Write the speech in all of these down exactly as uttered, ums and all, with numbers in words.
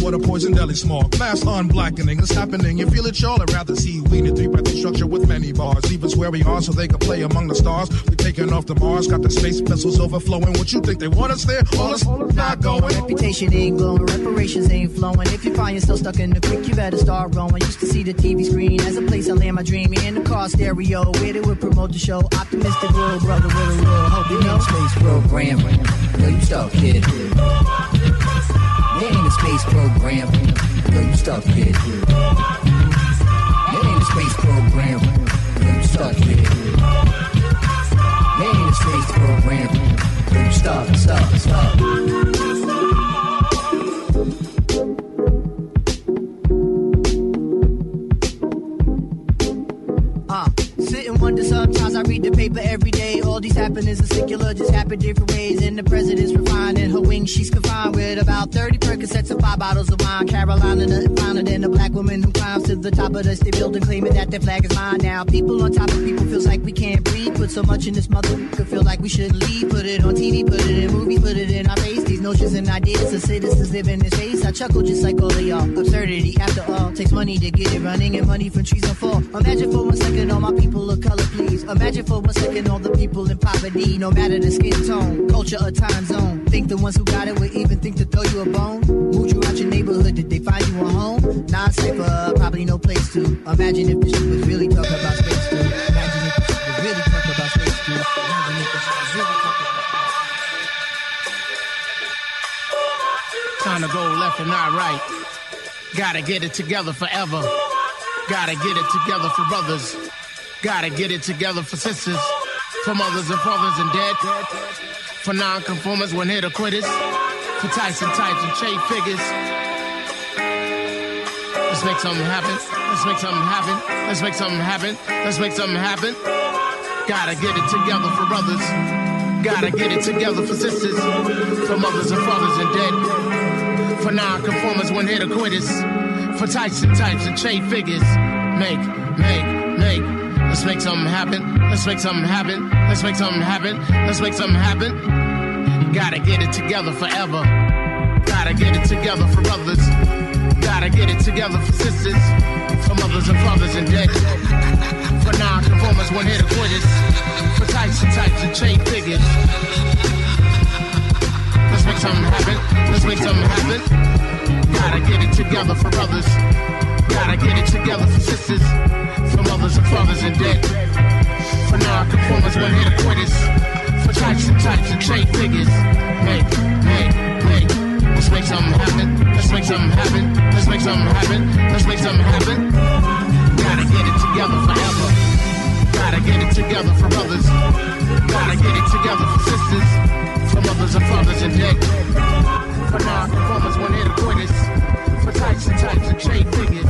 for the poison deli smog. Mass unblackening is happening. You feel it, y'all? I'd rather see we in a three-breathing structure with many bars. Leave us where we are so they can play among the stars. We're taking off the Mars, got the space vessels overflowing. What you think they want us there? All us not going. Reputation ain't glowing, reparations ain't flowing. If you find yourself stuck in the creek, you better start rowing. Used to see the T V screen as a place I land my dream in the car stereo. Where they would promote the show. Optimistic world, brother, with a real hope. You know, space program. Girl, you stuck, kid. There ain't a space program. Girl, you stuck, kid. There ain't a space program. Girl, you stuck, kid. There ain't a space program. Girl, you stuck, stuck, stuck. Uh, sit and wonder sometimes. I read the paper every day. All these happenings are secular, just happen different ways. And the president's refined in her wings. She's confined with about thirty Percocets and five bottles of wine. Carolina, nothing finer than a black woman who climbs to the top of the state building, claiming that their flag is mine. Now, people on top of people feels like we can't breathe. Put so much in this mother, could feel like we shouldn't leave. Put it on T V, put it in movies, put it in our face. These notions and ideas of citizens live in this space. I chuckle just like all of y'all. Absurdity, after all, takes money to get it running, and money from trees on fall. Imagine for one second all my people of color, please. Imagine for one second all the people in poverty, no matter the skin tone, culture or time zone. Think the ones who got it would even think to throw you a bone? Moved you out your neighborhood, did they find you a home? Non-cypher, probably no place to. Imagine if the shit was really talking about space too. Imagine if the shit was really talking about space too. Imagine if the shit was really talking about Time to go left and not right. Gotta get it together forever. Gotta get it together for brothers. Gotta get it together for sisters. For mothers and fathers and dead. For non-conformers, one hit or quitters. For Tyson types and Che figures. Let's make something happen. Let's make something happen. Let's make something happen. Let's make something happen. Gotta get it together for brothers. Gotta get it together for sisters. For mothers and fathers and dead. For non-conformers, one hit or quitters. For Tyson types and Che figures. Make, make, make. Let's make something happen. Let's make something happen. Let's make something happen. Let's make something happen. Gotta get it together forever. Gotta get it together for brothers. Gotta get it together for sisters. For mothers and fathers and dead. For non-conformers, one hit or quitters. For Tyson types and Che figures. Let's make something happen. Let's make something happen. Gotta get it together for brothers. Gotta get it together for sisters. For mothers and fathers and dead. For non-conformers, one hit or quitters. For types and types and Che figures. Make, make, make. Let's make something happen. Let's make something happen. Let's make something happen. Let's make something happen. Gotta get it together forever. Gotta get it together for brothers. Gotta get it together for sisters. For mothers and fathers and dead. For non-conformers, one hit or quitters. For types and types and Che figures.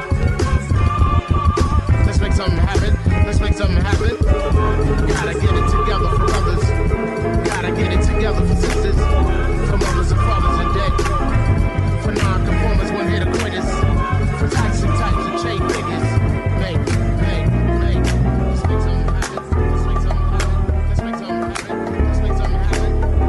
Let's make something happen. Let's make something happen. Gotta get it together for brothers. Gotta get it together for sisters. For mothers and fathers and dead. For non-conformers, one hit or quitters. For types and types and Che figures. Make, make, make. Let's make something happen. Let's make something happen. Let's make something happen. Let's make something happen.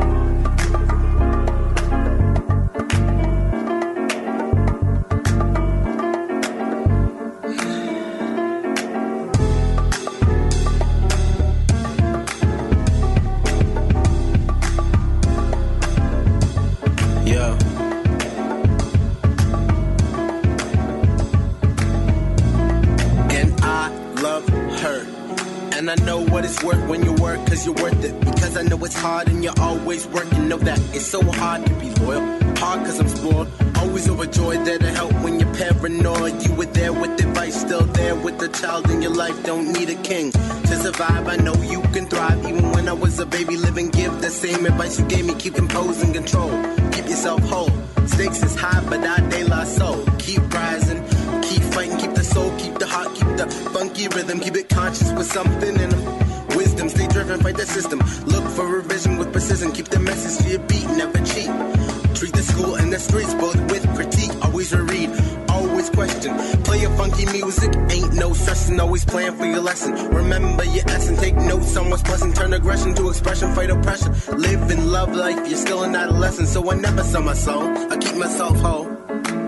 And I know what it's worth when you work, cause you're worth it. Because I know it's hard and you're always working. Know that it's so hard to be loyal. Hard cause I'm spoiled. Always overjoyed, there to help when you're paranoid. You were there with advice, still there with the child in your life. Don't need a king to survive. I know you can thrive. Even when I was a baby living, give the same advice you gave me. Keep composed and control. Keep yourself whole. Stakes is high, but I de la soul. Keep rising. Keep fighting, keep the soul, keep the heart, keep the funky rhythm, keep it conscious with something in them. Wisdom, stay driven, fight the system. Look for revision with precision, keep the message to your beat, never cheat. Treat the school and the streets both with critique. Always read, always question. Play your funky music, ain't no stressing. Always plan for your lesson. Remember your essence, take notes on what's pleasant. Turn aggression to expression, fight oppression. Live and love life, you're still an adolescent. So I never sell my soul, I keep myself whole.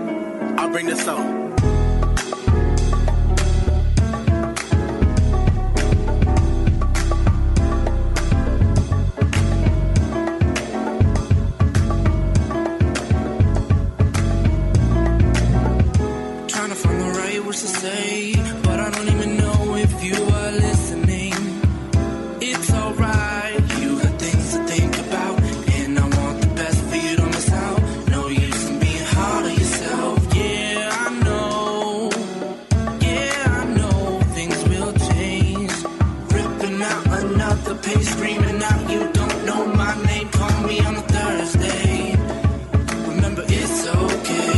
the soul. To say, but I don't even know if you are listening. It's alright, you got things to think about, and I want the best for you to miss out. No use in being hard on yourself. Yeah, I know. Yeah, I know things will change. Ripping out another page, screaming out, you don't know my name. Call me on a Thursday. Remember, it's okay.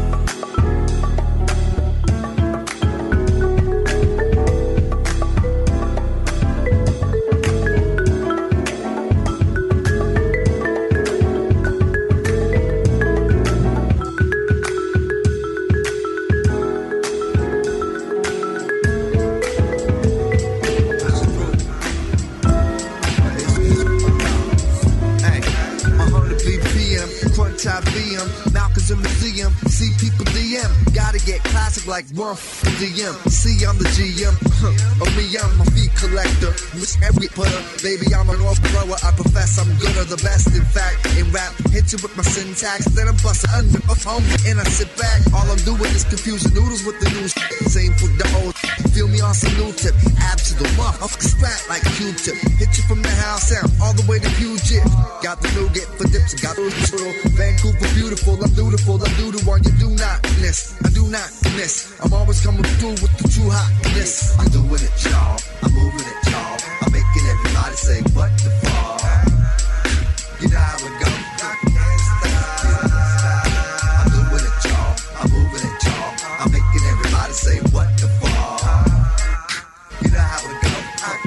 Malcolm's in the museum, see people D M, gotta get classic like one D M. See, I'm the G M, huh, of me, I'm a fee collector. Miss every putter, baby, I'm an off grower. I profess I'm good or the best, in fact, in rap. Hit you with my syntax, then I'm busting under a home, and I sit back. All I'm doing is confusing noodles with the new shit. Same for the old. Feel me on some new tip, abs to the muff, off the sprat like Q-tip. Hit you from the house sound all the way to Puget. Got the nougat for dips, got the turtle. Vancouver beautiful, I'm beautiful, I do the one you do not miss. I do not miss. I'm always coming through with the true hotness. I'm doing it, y'all. I'm moving it, y'all. I'm making everybody say what the fuck. You know how it goes. I'm doing it, y'all. I'm moving it, y'all. I'm making everybody say what the fuck. You know how it goes.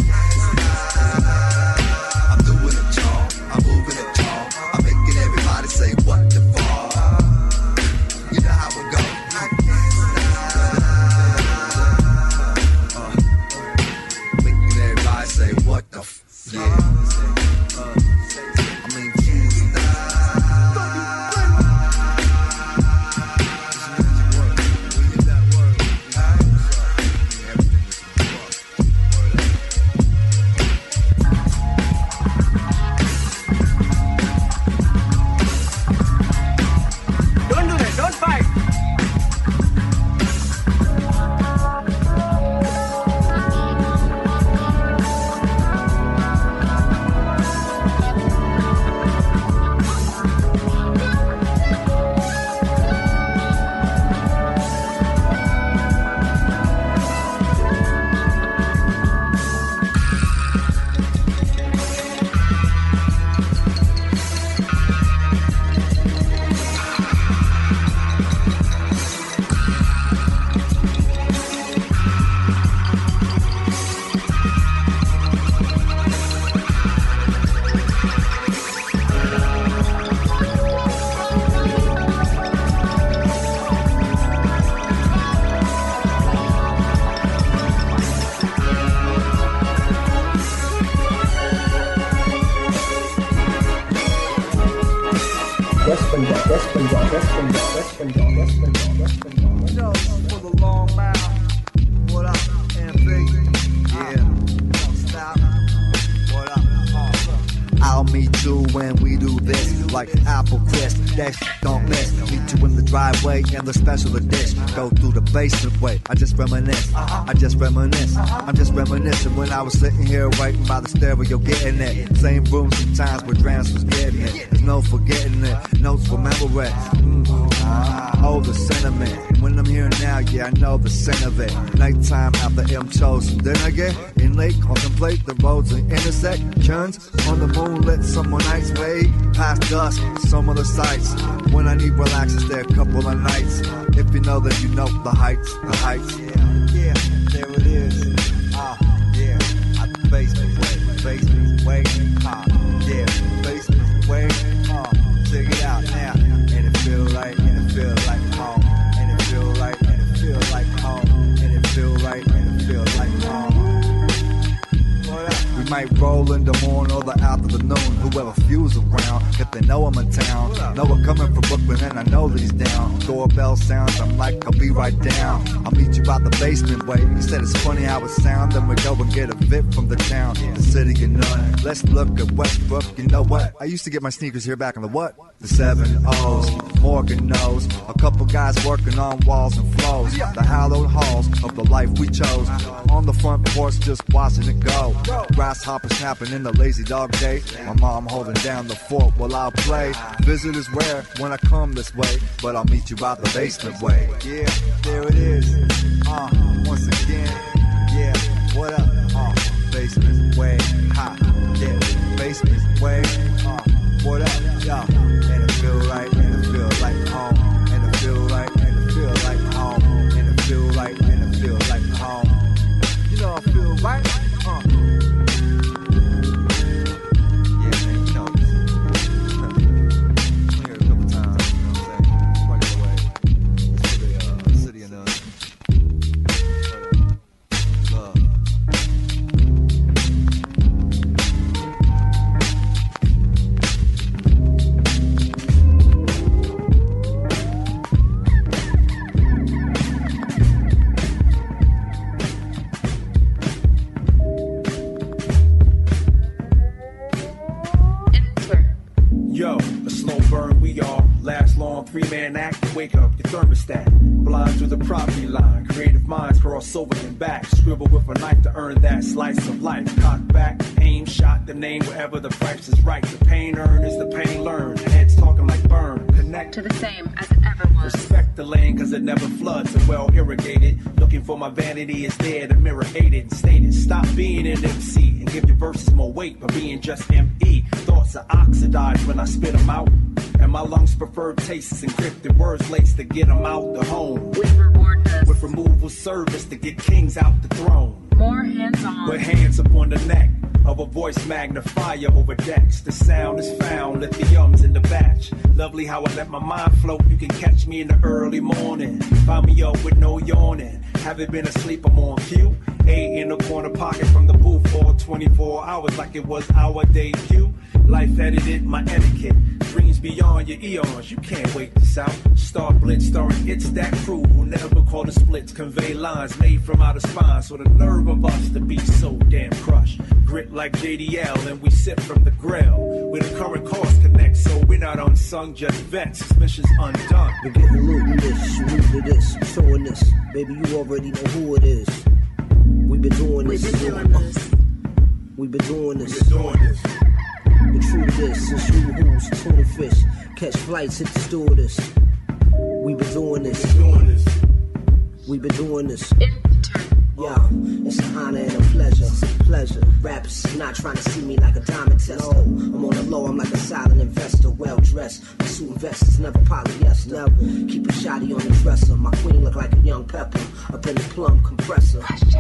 I'm doing it, y'all. I'm moving it, y'all. I'm making everybody say what the fuck. You know how it goes. Uh, making everybody say what the f. Yeah. Uh, I mean, and the special edition go through the basement way. I just reminisce, I just reminisce. I'm just reminiscing when I was sitting here waiting by the stereo, getting it. Same room sometimes where Drance was getting it. There's no forgetting it, notes for memory. Mm. Oh, the sentiment. When I'm here now, yeah, I know the sin of it. Nighttime after M chosen. Then I get in late, contemplate the roads and intersections. On the moonlit summer nights, way past dusk, some of the sights. When I need relaxes, there a couple of nights. If you know, then you know the heights, the heights. Yeah, yeah, there it is. Ah, uh, yeah, at the basement way, basement way. Ah, uh, yeah, basement way. Ah, uh, check it out now, and it feel right, and it feel like home, and it feel right, and it feel like home, and it feel right, and it feel like home. We might might roll in the morning or the afternoon. Whoever feels around, if they know I'm in town, know I'm coming from Brooklyn and I know that he's down. Doorbell sounds, I'm like, I'll be right down. I'll meet you by the basement way. He said it's funny how it sounds, then we go and get a vip from the town, the city and none. Let's look at Westbrook, you know what? I used to get my sneakers here back in the what? The seven O's, Morgan knows. A couple guys working on walls and flows. The hallowed halls of the life we chose. On the front porch just watching it go. Grasshopper snapping in the lazy dog day. My mom holding down the fort while I'll play. Visitors rare when I come this way, but I'll meet you by the basement way. Yeah, there it is. Uh, once again, yeah, what up? Uh, basement way, ha, yeah, basement way, uh, what up? Yeah, and it feel right, and it feel like home, and it feel right, and it feel like home, and it feel right, and it feel like home. You know I feel right, uh. Yeah, man, you know this. I'm here a couple times, you know what I'm saying? Right away. It's for the uh, city and uh, love. Yo, a slow burn, we all last long, three-man act, wake up your thermostat. Blind through the property line, creative minds cross over and back. Scribble with a knife to earn that slice of life. Cock back, aim, shot the name wherever the price is right. The pain earned is the pain learned. The head's talking like burn. Connect to the same as it ever was. Respect the lane cause it never floods and well irrigated. Looking for my vanity is there to mirror hated. Stated, stop being an M C and give your verses more weight by being just M E. Thoughts are oxidized when I spit them out. And my lungs prefer tastes, encrypted words laced to get them out the home. We reward this with removal service to get kings out the throne. More hands-on. With hands upon the neck of a voice magnifier over decks. The sound is found, let the ums in the batch. Lovely how I let my mind float. You can catch me in the early morning. Find me up with no yawning. Haven't been asleep, I'm on cue. Eight in the corner pocket from the booth all twenty-four hours like it was our debut. Life edited my etiquette. Dreams beyond your eons, you can't wait this out. Star Blitz starring It's That Crew who never call the splits. Convey lines made from outer spine. So the nerve of us to be so damn crushed. Grit like J D L and we sip from the grill. Where the current course connects, so we're not unsung, just vets. Suspicions undone. We're getting loot in this, new to this, I'm showing this. Baby, you already know who it is. We've been doing this. We've been doing this. We've been doing this. We've been doing this. Been true to this since you who's tuna fish. Catch flights, hit the stewardess. We've been doing this. We've been doing this. We've been doing this. Intern. Yo, it's an honor and a pleasure. Pleasure. Rappers not trying to see me like a diamond tester. I'm on the low, I'm like a silent investor. Well dressed. My suit and vest is never polyester. Never. Keep a shotty on the dresser. My queen look like a young pepper. Up in the plum compressor.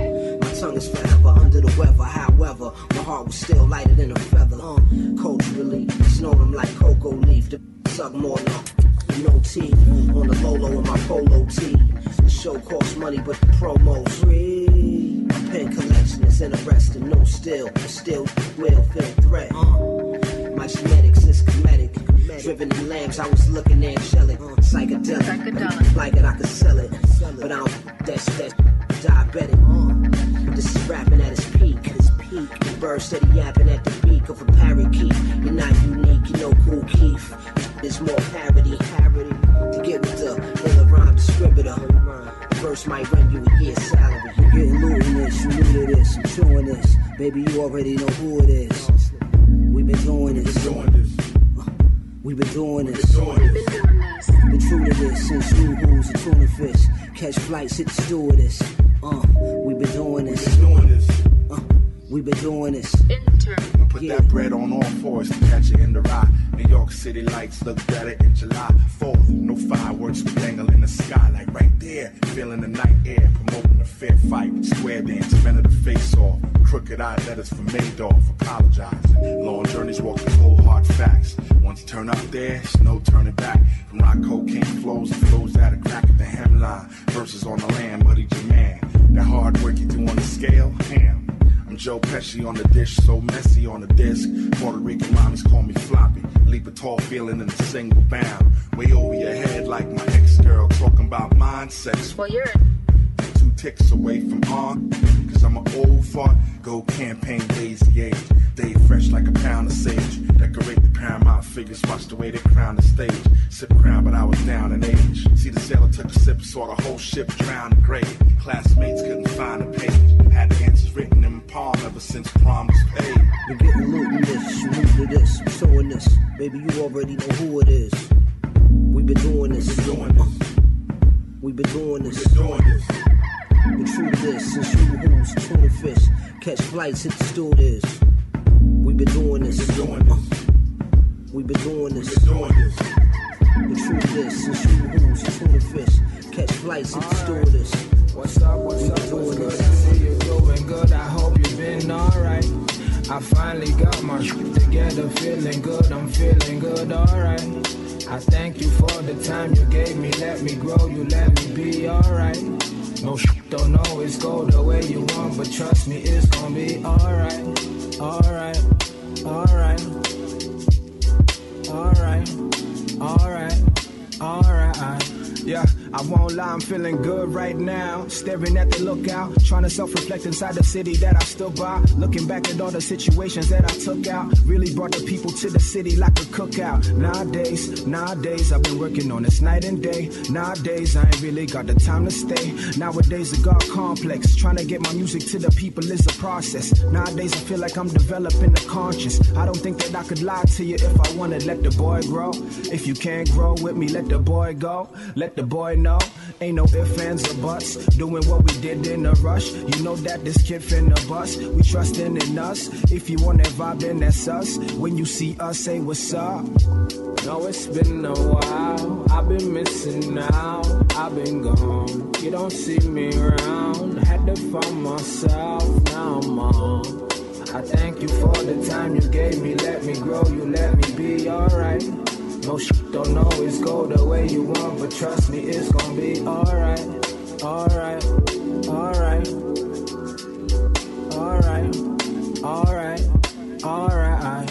My tongue is forever under the weather. However, my heart was still lighter than a feather. Uh, culturally, snowed them like cocoa leaf. The suck more now. No tea on the low low in my polo tee. The show costs money, but the promo's free. My pen collection is interesting, no still, but still will feel threat. Uh, my genetics is comedic. Driven in lambs, I was looking angelic. Psychedelic, Psychedelic. like it, I could sell it. But I don't, that's, that's diabetic. Uh, this is rapping at its peak. Its peak. The bird steady yapping at the beak of a parakeet. You're not unique, you know Cool Keith. It's more parody, parody. To get with the little rhyme distributor. The verse might run you a year's salary. You're getting loot in this, you new to this, I'm chewing this. Baby, you already know who it is. We've been doing this. We've been doing this. We've been doing this. We've been doing this. Been true to this since you who's a tuna fish. Catch flights, hit the stewardess. Uh, we've been doing this. We've been doing this. Uh, we've been doing this. Intern. Put that bread on all fours to catch it in the rye. New York City lights look better in July fourth. No fireworks, we dangle in the sky like right there. Feeling the night air, promoting a fair fight. Square dance, men of the face off. Crooked eye letters from Madoff, apologizing. Long journeys walking cold hard facts. Once you turn up there, there's no turning back. From rock cocaine flows and flows out a crack at the hemline. Verses on the land, buddy your man. That hard work you do on the scale, damn. I'm Joe Joe Pesci on the dish, so messy on the disc. Puerto Rican mommies call me floppy. Leap a tall feeling in a single bound. Way over your head like my ex-girl talking about mindsets. Well, you're two ticks away from on. Cause I'm an old fart. Go campaign lazy age. Day fresh like a pound of sage. Decorate the paramount figures. Watch the way they crown the stage. Sip crown, but I was down in age. See the sailor took a sip, saw the whole ship drown in grade. Classmates couldn't find a page. Had the answers written in palm ever since prom was paid. Been getting loot in this, new to this, I'm showing this. Baby, you already know who it is. We been doing this. We been doing this. We been doing this. We been doing this. The truth is, since you who's tuna fish, catch flights, hit the stewardess. We been doing this. We been doing this. We been doing this. We been doing this. The truth is, since you who's tuna fish, catch flights, hit the stewardess. What's up, what's up, what's good? I see you doing good, I hope you've been alright. I finally got my shit together, feeling good, I'm feeling good, alright. I thank you for the time you gave me, let me grow, you let me be alright. No shit don't always go the way you want, but trust me, it's gonna be alright, alright, alright, alright, alright, alright. Yeah, I won't lie, I'm feeling good right now. Staring at the lookout, trying to self-reflect inside the city that I stood by. Looking back at all the situations that I took out. Really brought the people to the city like a cookout. Nowadays, nowadays, I've been working on this night and day. Nowadays, I ain't really got the time to stay. Nowadays, the God complex. Trying to get my music to the people is a process. Nowadays, I feel like I'm developing a conscience. I don't think that I could lie to you if I wanna let the boy grow. If you can't grow with me, let the boy go. Let the boy know, ain't no ifs, ands, or buts. Doing what we did in a rush. You know that this kid finna bust. We trusting in us. If you want that vibe, then that's us. When you see us, say what's up. No, it's been a while. I've been missing out. I've been gone. You don't see me around. Had to find myself. Now I'm on. I thank you for the time you gave me. Let me grow. You let me be alright. No shit don't always go the way you want, but trust me, it's gonna be alright, alright, alright, alright, alright, alright.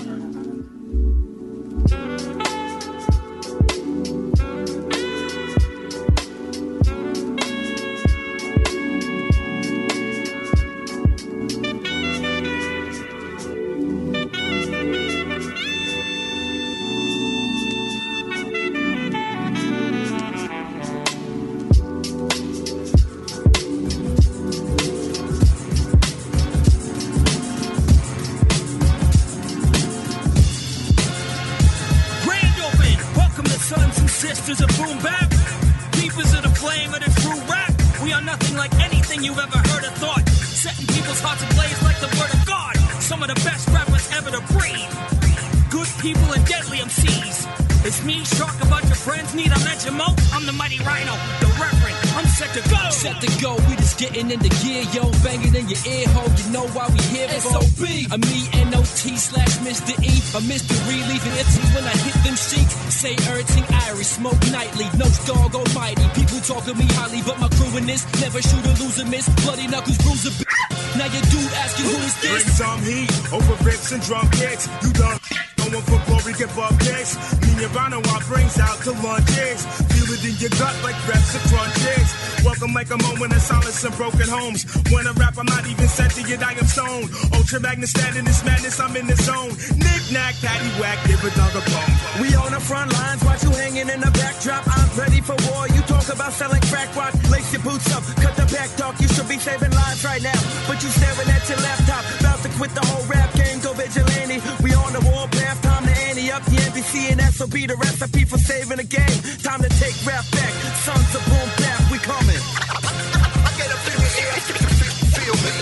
Sisters of boom bap, keepers of the flame of the true rap. We are nothing like anything you've ever heard or thought. Setting people's hearts ablaze like the word of God. Some of the best rappers ever to breathe. Good people and deadly M Cs. It's me, Shark, a bunch of friends. Need I mention Mo? I'm the mighty Rhino, the Reverend. I'm set to go. Set to go. We just getting in the gear, yo. Banging in your ear hole. You know why we here for. S O B. A me N O T slash Mister E. A mystery leaving it when I hit them sheets. Say everything Irish, smoke nightly. No dog almighty. People talking me highly, but my crew in this never shoot or lose a miss. Bloody knuckles, bruise a b- Now your dude asking who is this? Bring some heat over bricks and drum kicks. You done going for glory, get bub kicks. Me and Rhino, our brains out to lunches. Feel it in your gut like reps and crunches. Welcome like a moment of silence and broken homes. When I rap, I'm not even sentient, I am stone. Ultra magnet stand in this madness, I'm in the zone. Knick knack, patty whack, give a dog a bone. We on the front lines, watch you hanging in the backdrop. I'm ready for war. You talk about selling crack rock, lace your boots up, cut the back talk. You should be saving lives right now, but you staring at your laptop. About to quit the whole rap game, go vigilante. We on the warpath, time to ante up the N B C and S O B. The recipe for saving the game. Time to take rap back. Sons of boom bap, we coming. I get up in the air, feel me.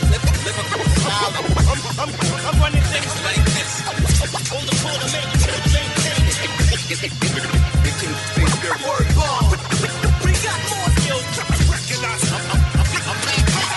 I'm, I'm, I'm running things like this. Hold the pull to make it maintain. Word bomb. We got more skills. Recognize. I'm, I'm, I'm, I'm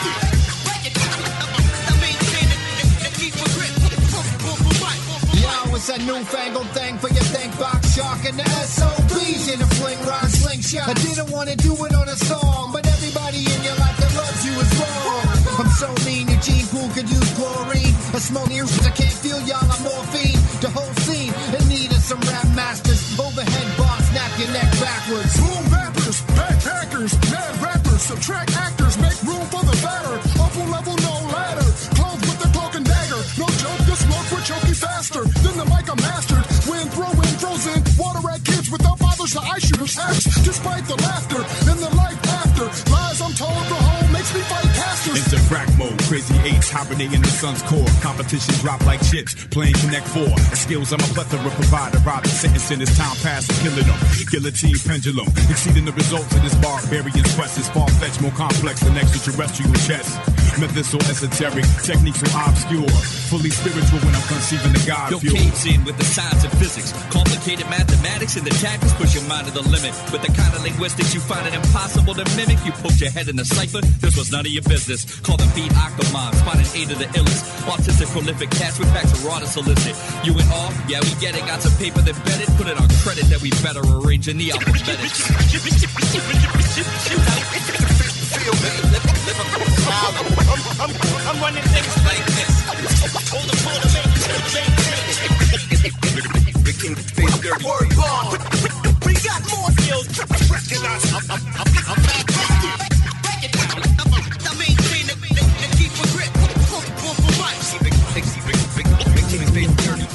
Yo, it's a newfangled thing for your think box shark and the S O Bs in a fling rod slingshot. I didn't want to do it on a song, but everybody in your life that loves you is wrong. I'm so mean that Gene Pool could use chlorine. testimonials. I can't feel y'all, I'm morphine. The whole scene in need of some rap masters. Overhead bar, snap your neck backwards. Boom rappers, backpackers, mad rappers, subtract actors, make room for the batter. Upper level, no ladder. Close with the cloak and dagger. No joke, this smoke will choke you faster than the mic I mastered. When throwing frozen water at kids without fathers, the ice shooters acts. Despite the laughter and the life after lies, I'm told the whole makes me fight casters. Into crack mode, crazy eights hibernating in the sun's core. Competition drop like chips, playing Connect Four. Skills I'm a plethora provider, robbing, sentencing as time passes, killing them. Guillotine pendulum, exceeding the results of this barbarian's quest is far-fetched, more complex than extraterrestrial chess. Methods so esoteric, techniques so obscure. Fully spiritual when I'm conceiving the God Yo, fuel. caves in with the science and physics. Complicated mathematics and the tactics push your mind to the limit. With the kind of linguistics you find it impossible to mimic. You poked your head in the cipher, this was none of your business. Call the beat Aquaman, spotted eight of the illest. Autistic, prolific cats with packs of raw to solicit. You and all, yeah, we get it. Got some paper that bet it. Put it on credit that we better arrange in the alphabetics. I'm, I'm, I'm running things like this. Hold the phone and make it Word bomb. We got more skills. Recognize I'm, I'm, I'm, I'm not busted. I maintain the, the, the keep a grip. One for one. Big, big, big, big, big team is being dirty.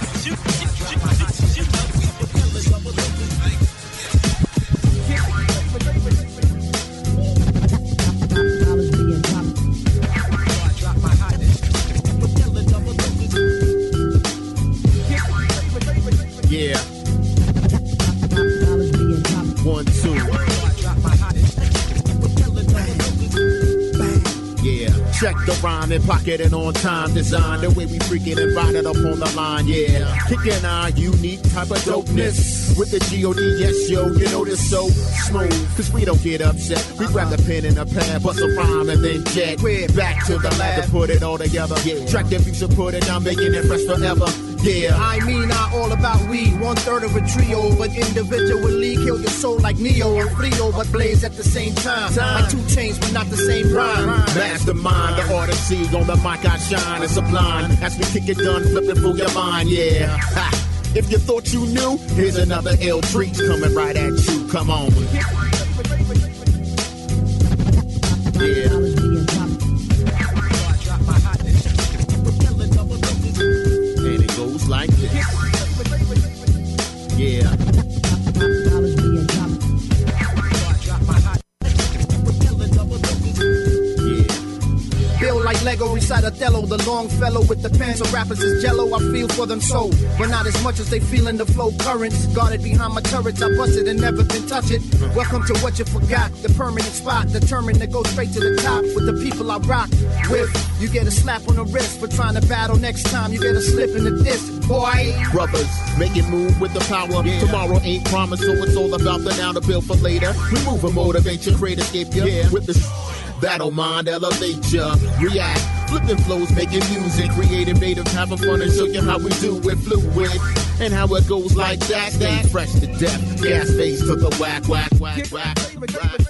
Yeah. One, two. Yeah. Check the rhyme and pocket it on time. Design the way we freaking and ride it up on the line. Yeah. Kicking our unique type of dopeness. With the G O D, yes, yo, you know this so smooth. Cause we don't get upset. We grab the pen and a pad, bust a rhyme and then jet. We're back to the lab to put it all together. Yeah. Track the beats and put it down, making it fresh forever. Yeah. I mean, I all about we, one third of a trio, but individually kill your soul like Neo and Frio, but blaze at the same time. time. Like two chains, but not the same rhyme. Mastermind, the odyssey on the mic I shine. It's sublime as we kick it done, flipping through your mind. Yeah. Ha. If you thought you knew, here's another ill treat coming right at you. Come on. Yeah. Like this. Yeah. Build like Lego, recite Othello, the long fellow with the pen. So rappers is jello, I feel for them so, but not as much as they feel in the flow currents. Guarded behind my turrets, I busted and never been touch it. Welcome to what you forgot, the permanent spot, determined to go straight to the top with the people I rock with. You get a slap on the wrist for trying to battle. Next time you get a slip in the disc, boy. Brothers, make it move with the power. Yeah. Tomorrow ain't promised, so it's all about the now to build for later. Remove and motivate you, create escape you. Yeah. With the battle mind, elevate ya. React, flipping flows, making music, creating native, having fun and show you how we do it fluid. And how it goes like that, stay fresh to death. Gas face to the whack, whack, whack, whack, whack.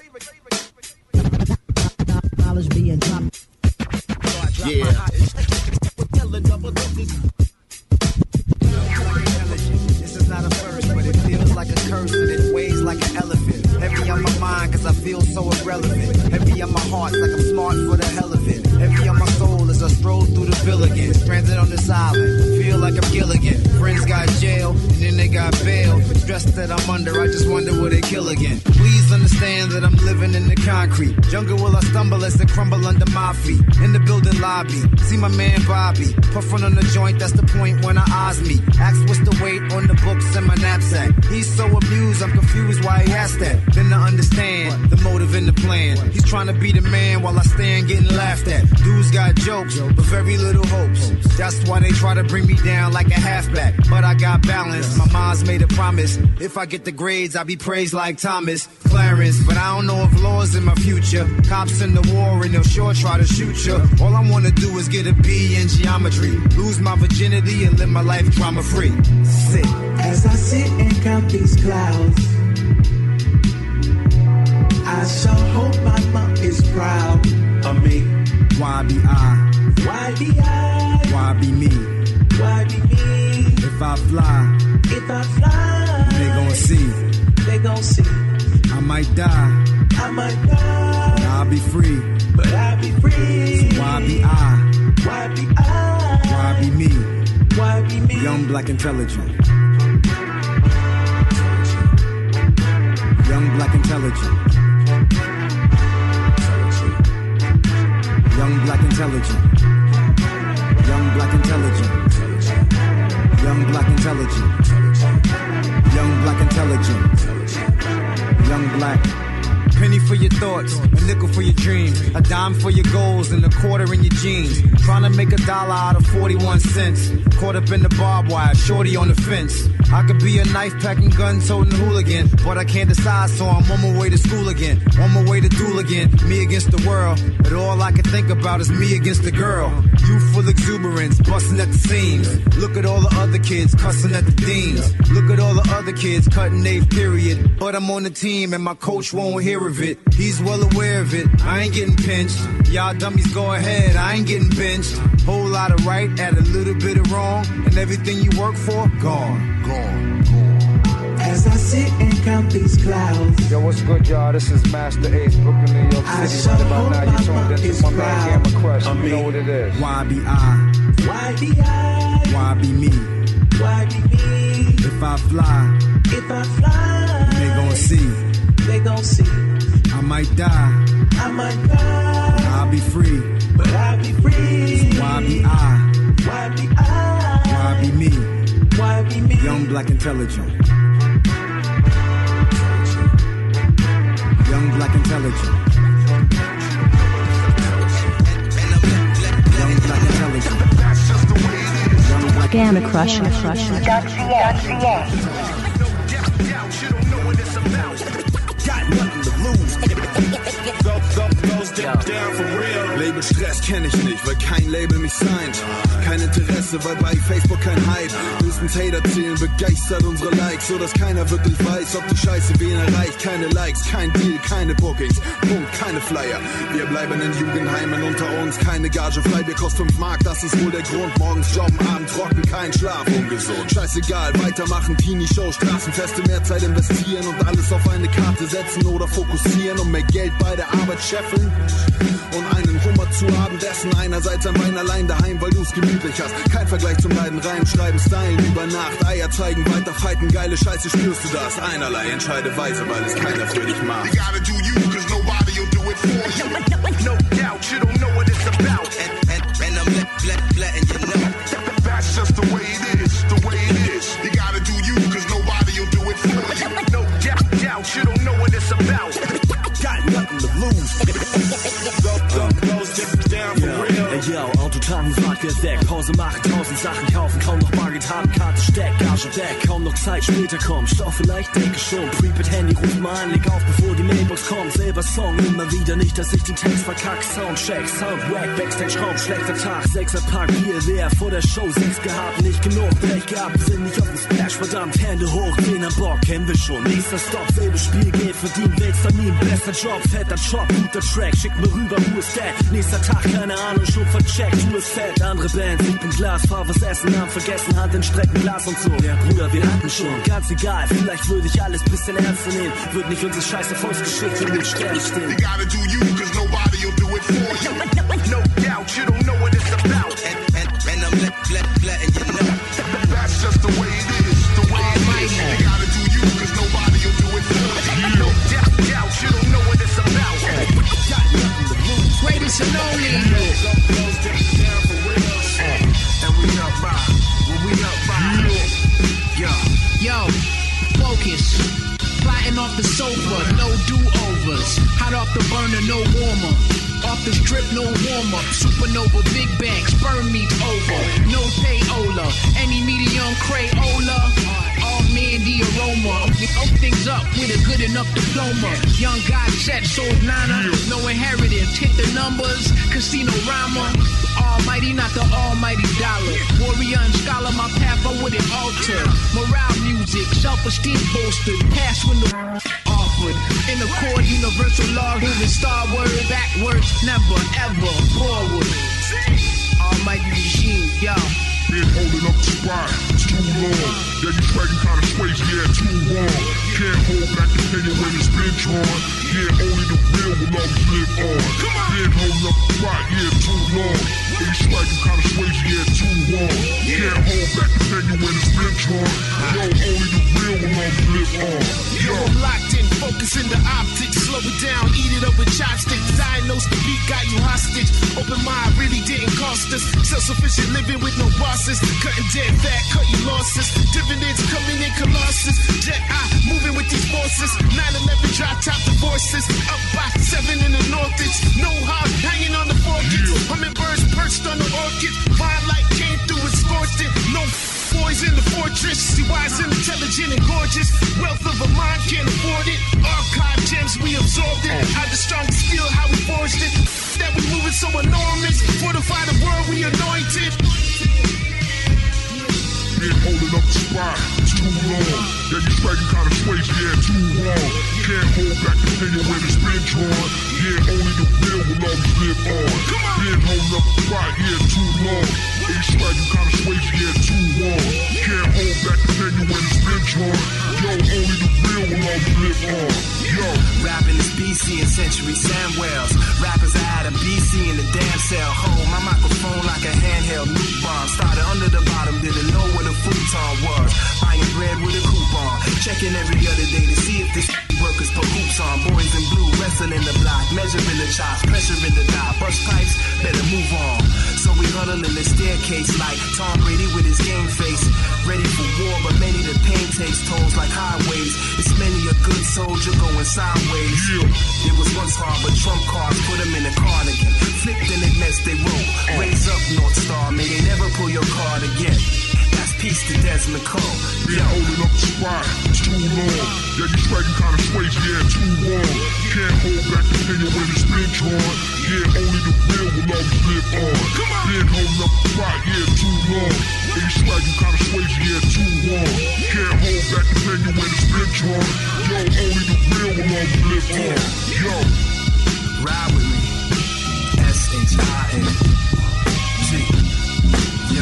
Knowledge being dropped. Yeah. This is not a first, but it feels like a curse and it weighs like an elephant. Heavy on my mind cause I feel so irrelevant. Heavy on my heart like I'm smart for the hell of it. Heavy on my soul as I stroll through the village. Stranded on this island, feel like I'm Gilligan. Friends got jail and then they got bail. Stress that I'm under, I just wonder will they kill again. Please understand that I'm living in the concrete. Jungle will I stumble as they crumble under my feet. In the building lobby, see my man Bobby. Puffing on the joint, that's the point when I eyes me. Ask what's the weight on the books in my knapsack. He's so amused, I'm confused why he asked that. Then I understand the motive and the plan. He's trying to be the man while I stand getting laughed at. Dudes got jokes, but very little hopes. That's why they try to bring me down like a halfback. But I got balance, my mom's made a promise. If I get the grades, I'll be praised like Thomas Clarence. But I don't know if law's in my future. Cops in the war and they'll sure try to shoot you. All I wanna do is get a B in geometry. Lose my virginity and live my life drama free. Sit. As I sit and count these clouds, I sure hope my mom is proud of me. Why be I? Why be I? Why fly, if I fly, they gon' see, they gon' see. I might die, I might die, but I'll be free, but I'll be free. So why be I? Why be I? Why be me? Why be me? Young, black, intelligent. Young, black, intelligent. Young, black, intelligent. Young, black, intelligent. Young, black, intelligent. Young, black, intelligent. Young, black. Penny for your thoughts, a nickel for your dreams, a dime for your goals, and a quarter in your jeans. Trying to make a dollar out of forty-one cents. Caught up in the barbed wire, shorty on the fence. I could be a knife-packing, gun-toting hooligan, but I can't decide, so I'm on my way to school again. On my way to duel again, me against the world. But all I can think about is me against the girl. Youthful exuberance, busting at the seams. Look at all the other kids cussing at the deans. Look at all the other kids cutting eighth period. But I'm on the team and my coach won't hear of it. He's well aware of it. I ain't getting pinched. Y'all dummies go ahead. I ain't getting benched. Whole lot of right, add a little bit of wrong, and everything you work for, gone, gone, gone. As I sit and count these clouds. Yo, what's good, y'all? This is Master Ace, Brooklyn, New York City. Right about now, you tuned into my man Gamma Crush. You know what it is. Why be I? Why be I? Why be me? Why be me? If I fly, if I fly, they gon' see, they gon' see. I might die, I might die, I'll be free, but I'll be free. So why be I? Why be I? Why be me? Why be me? Young, black, intelligent. Young, black, intelligent. Young, black, intelligent. Young, black, Gamma Crush. Crush. Got nothing to lose. Go, go, goes down, down for real. Labelstress kenn ich nicht, weil kein Label mich signed. Kein Interesse, weil bei Facebook kein Hype. Höchstens Hater zählen begeistert unsere Likes, so dass keiner wirklich weiß, ob die Scheiße wen erreicht. Keine Likes, kein Deal, keine Bookings, Punkt, keine Flyer. Wir bleiben in Jugendheimen unter uns, keine Gage frei, wir kosten fünf Mark, das ist wohl der Grund. Morgens jobben, abends rocken, kein Schlaf, ungesund. Scheißegal, weitermachen, Teenie-Show, Straßenfeste, mehr Zeit investieren und alles auf eine Karte setzen oder fokussieren, um mehr Geld bei der Arbeit scheffeln und einen Hummer zu Abendessen. Einerseits am Wein allein daheim, weil du's gemütlich hast. Kein Vergleich zum Leiden, Reim, Schreiben, Stylen über Nacht. Eier zeigen, weiter fighten, geile Scheiße, spürst du das? Einerlei, entscheide weise, weil es keiner für dich macht. You gotta do you, cause nobody'll do it for you. No doubt, you don't know what it's about. And, and, and I'm let, let, letting you know. That's just the way it is, the way it is. You gotta do you, cause nobody'll do it for you. No doubt, doubt, you don't know what it's about. Got nothing to lose. Go, go, goes down for real. Ey yo, Autotanken, Fahrt gedeckt, Pause machen, tausend Sachen kaufen, kaum noch Bargeld haben, Karte steckt, Gage weg, kaum noch Zeit, später kommt, Stoff vielleicht, denke schon, Prepaid Handy, ruf mal an, leg auf, bevor die Mailbox kommt, selber Song, immer wieder nicht, dass ich den Text verkack, Soundcheck, Soundwack, Backstage Raum, schlechter Tag, Sechser Pack, Bier leer, vor der Show, sechs gehabt, nicht genug, Blech gehabt, sind nicht auf dem Splash, verdammt, Hände hoch, den am Bock, kennen wir schon, nächster Stop, selbes Spiel, Geld verdienen, willst dann nie, bester Job, fetter Job, guter Track, schick mir rüber, who is that, nächster Tag, keine Ahnung, schon vercheckt, du bist fett, andere Bands, ich bin Glas, fahr was essen, haben vergessen, Hand in Strecken, Glas und so. Ja, Bruder, wir hatten schon, ganz egal, vielleicht würde ich alles bisschen ernster nehmen, würde nicht unsere scheiß Erfolgsgeschichte in den Sternen stehen. You gotta do you, cause nobody'll do it for you. No doubt, you don't know what it's about. And, and, and I'm let, let, letting you know. That's just the way it is, the way it is. You gotta do you, cause nobody'll do it for you. No doubt, doubt, you don't know what it's about. Got nothing to lose. Greatest and only. Yo, focus. Plotting off the sofa, no do-overs. Hot off the burner, no warmer. Off the strip, no warm-up. Supernova, Big Bang, sperm meets over. No payola, any medium Crayola. All man, the aroma. Open things up with a good enough diploma. Young guy set, sold nana. No inheritance, hit the numbers. Casino Rama. Almighty, not the almighty dollar. Warrior and scholar, my path I wouldn't alter. Morale music, self-esteem bolstered. Pass when the offered. In the chord, universal law, moving starward, backwards, never ever forward. Almighty regime, yo. Been holding up the spot too long. swaggin' kinda swayzy, yeah, too long. Can't hold back the opinion when it's been drawn. Yeah, only the real will always live on. Been holding up the spot, yeah, too long. Yeah, you swaggin' kinda swayzy, yeah, too long. Can't hold back the opinion when it's been drawn. Yo, only the real will always live on. Yo, I'm locked in, focusing the optics. Slow it down, eat it up with chopsticks. Diagnose the beat, got you hostage. Open mind really didn't cost us. Self-sufficient living with no bosses. Cutting dead fat, cutting losses. Dividends coming in colossus. Jet eye, moving with these forces. nine eleven drop top divorces. Up by seven in the north. It's no hog hanging on the forkets. Hummingbirds perched on the orchids. Fire light came through and scorched it. No boys in the fortress. See wise and intelligent and gorgeous. Wealth of a mind can't afford it. Archive gems, we absorbed it. How the strongest steel, how we forged it. That we moving so enormous. Fortify the world, we anointed. Been holding up the spot too long. Yeah, you swaggin' kinda swayzy, yeah, too long. Can't hold back the opinion when it's been drawn. Yeah, only the real will always live on. Been holding up the spot, yeah, too long. Yeah, you swaggin' kinda swayzy, yeah, too long. Can't hold back the opinion when it's been drawn. Yo, only the real will always live on. Yo, rapping is B C and Century Samwells. Rappers I had a B C in the damn cell. Hold my microphone like a handheld nuke bomb. Started under the bottom, didn't know what a futon was. Buying bread with a coupon. Checking every other day to see if this workers put hoops on. Boys in blue wrestling the block, measuring the chops, pressuring the die. Bust pipes, better move on. So we huddle in the staircase like Tom Brady with his game face. Ready for war, but many the pain takes tolls like highways. It's many a good soldier going sideways. It was once hard, but Trump cards put him in a cardigan. Flipped in it, mess they roll. Raise up North Star, may they never pull your card again. That's peace to Desmond Cole. Been holding up the spot too long. Yeah, you swaggin' kinda swayzy, yeah, too long. Can't hold back the opinion when it's been drawn. Yeah, only the real will always live on. Been holding up the spot, yeah, too long. Yeah, you swaggin' kinda swayzy, yeah, too long. Can't hold back the opinion when it's been drawn. Yo, only the real will always live on. Yo, ride with me. S H I N G. Yo.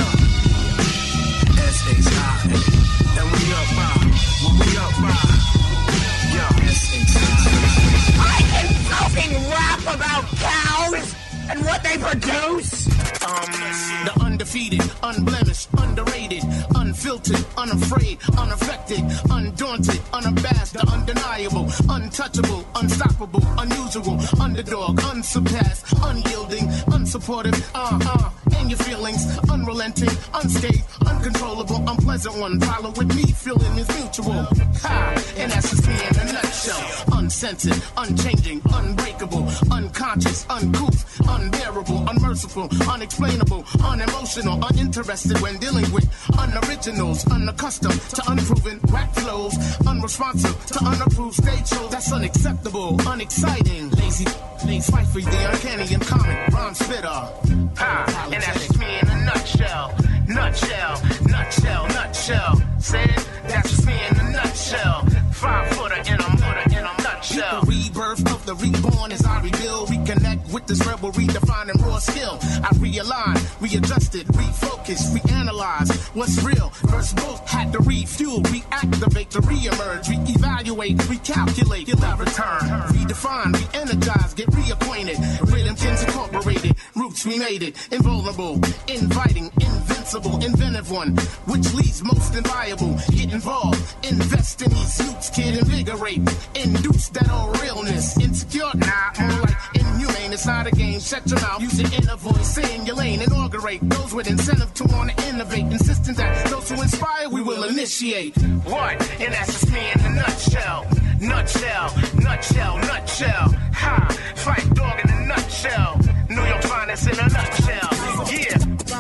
S H I N. And we up by. When we up by. Yo. S H I N. I can fucking rap about cows and what they produce. Um, the undefeated, unblemished, underrated, unfiltered, unafraid, unaffected, undaunted, unabashed, the undeniable, untouchable, unstoppable, unusual, underdog, unsurpassed, unyielding, unsupportive, uh-uh, in your feelings, unrelenting, unscathed, uncontrollable, unpleasant one, follow with me, feeling is mutual, ha, and that's just me in a nutshell, uncensored, unchanging, unbreakable, unconscious, uncouth, unbearable, unmerciful, unexplainable, unemotional, uninterested when dealing with unoriginals, unaccustomed to unproven whack flows, unresponsive to unapproved stage shows. That's unacceptable, unexciting, lazy, lazy, fight for the uncanny and common, rhyme spitter. Ha, and that's just me in a nutshell, nutshell, nutshell, nutshell. Said that's just me in a nutshell. Five footer in a footer in a nutshell. The rebirth of the reborn as I rebuild, reconnect with this rebel, redefining raw skill. I realign, readjusted, refocus, reanalyze what's real. Verse both had to refuel, reactivate to reemerge, reevaluate, recalculate, till I return, redefine, re-energize, get reacquainted. Rhythms incorporated, roots we made it, invulnerable, inviting, invincible, inventive one, which leads most inviolable. Get involved, invest in these youths, kid, invigorate, induce that all realness. Insecure, nah, more like inhumane. It's not a game. Shut your mouth, use your inner voice, stay in your lane, inaugurate those with incentive to want to innovate. Insisting that those who inspire, we will initiate. What? And that's just me in a nutshell. Nutshell, nutshell, nutshell. Ha! Fight dog in a nutshell. New York finest in a nutshell. Yeah.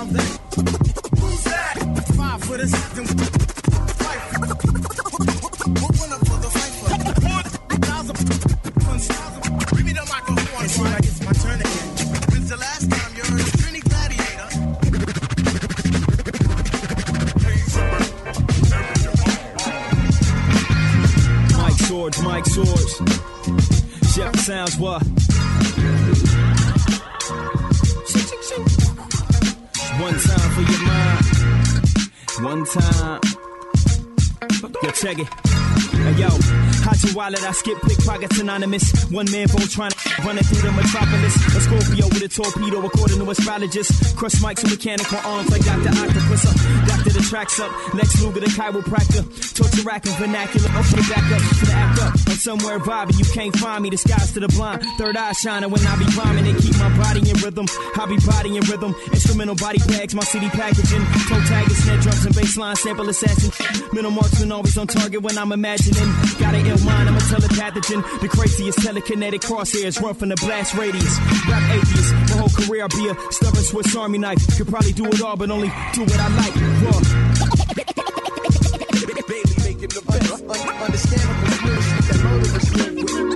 Who's that? Five for the system. Fight for the fight for one thousand. Give me the microphone. It seems like it's my turn again. When's the last time you heard a Trini Gladiator? Mike Swords, Mike Swords. Jeff sounds what? One time for your mind. One time. Yo, check it. Hey, yo, how'd you wallet? I skip pickpockets anonymous. One man phone trying to run it through the metropolis. A Scorpio with a torpedo, according to astrologists. Crush mics with mechanical arms like Doctor Octopus. Up. Doctor the tracks up. Lex Luger the chiropractor. Torture rack and vernacular. Okay, back up to the act up. I'm somewhere vibing, you can't find me. The skies to the blind. Third eye shining when I be rhyming. They keep my body in rhythm. I be body in rhythm. Instrumental body bags, my city packaging. Toe tag and snare drums and bassline sample assassin. Middle marksman always on target when I'm imagining. Got an ill mind, I'm a telepathogen. The craziest telekinetic crosshairs run from the blast radius. Rap atheist, my whole career I'll be a stubborn Swiss Army knife. Could probably do it all, but only do what I like. Raw. Bailey making the best. Un- understandable shit that motivates me.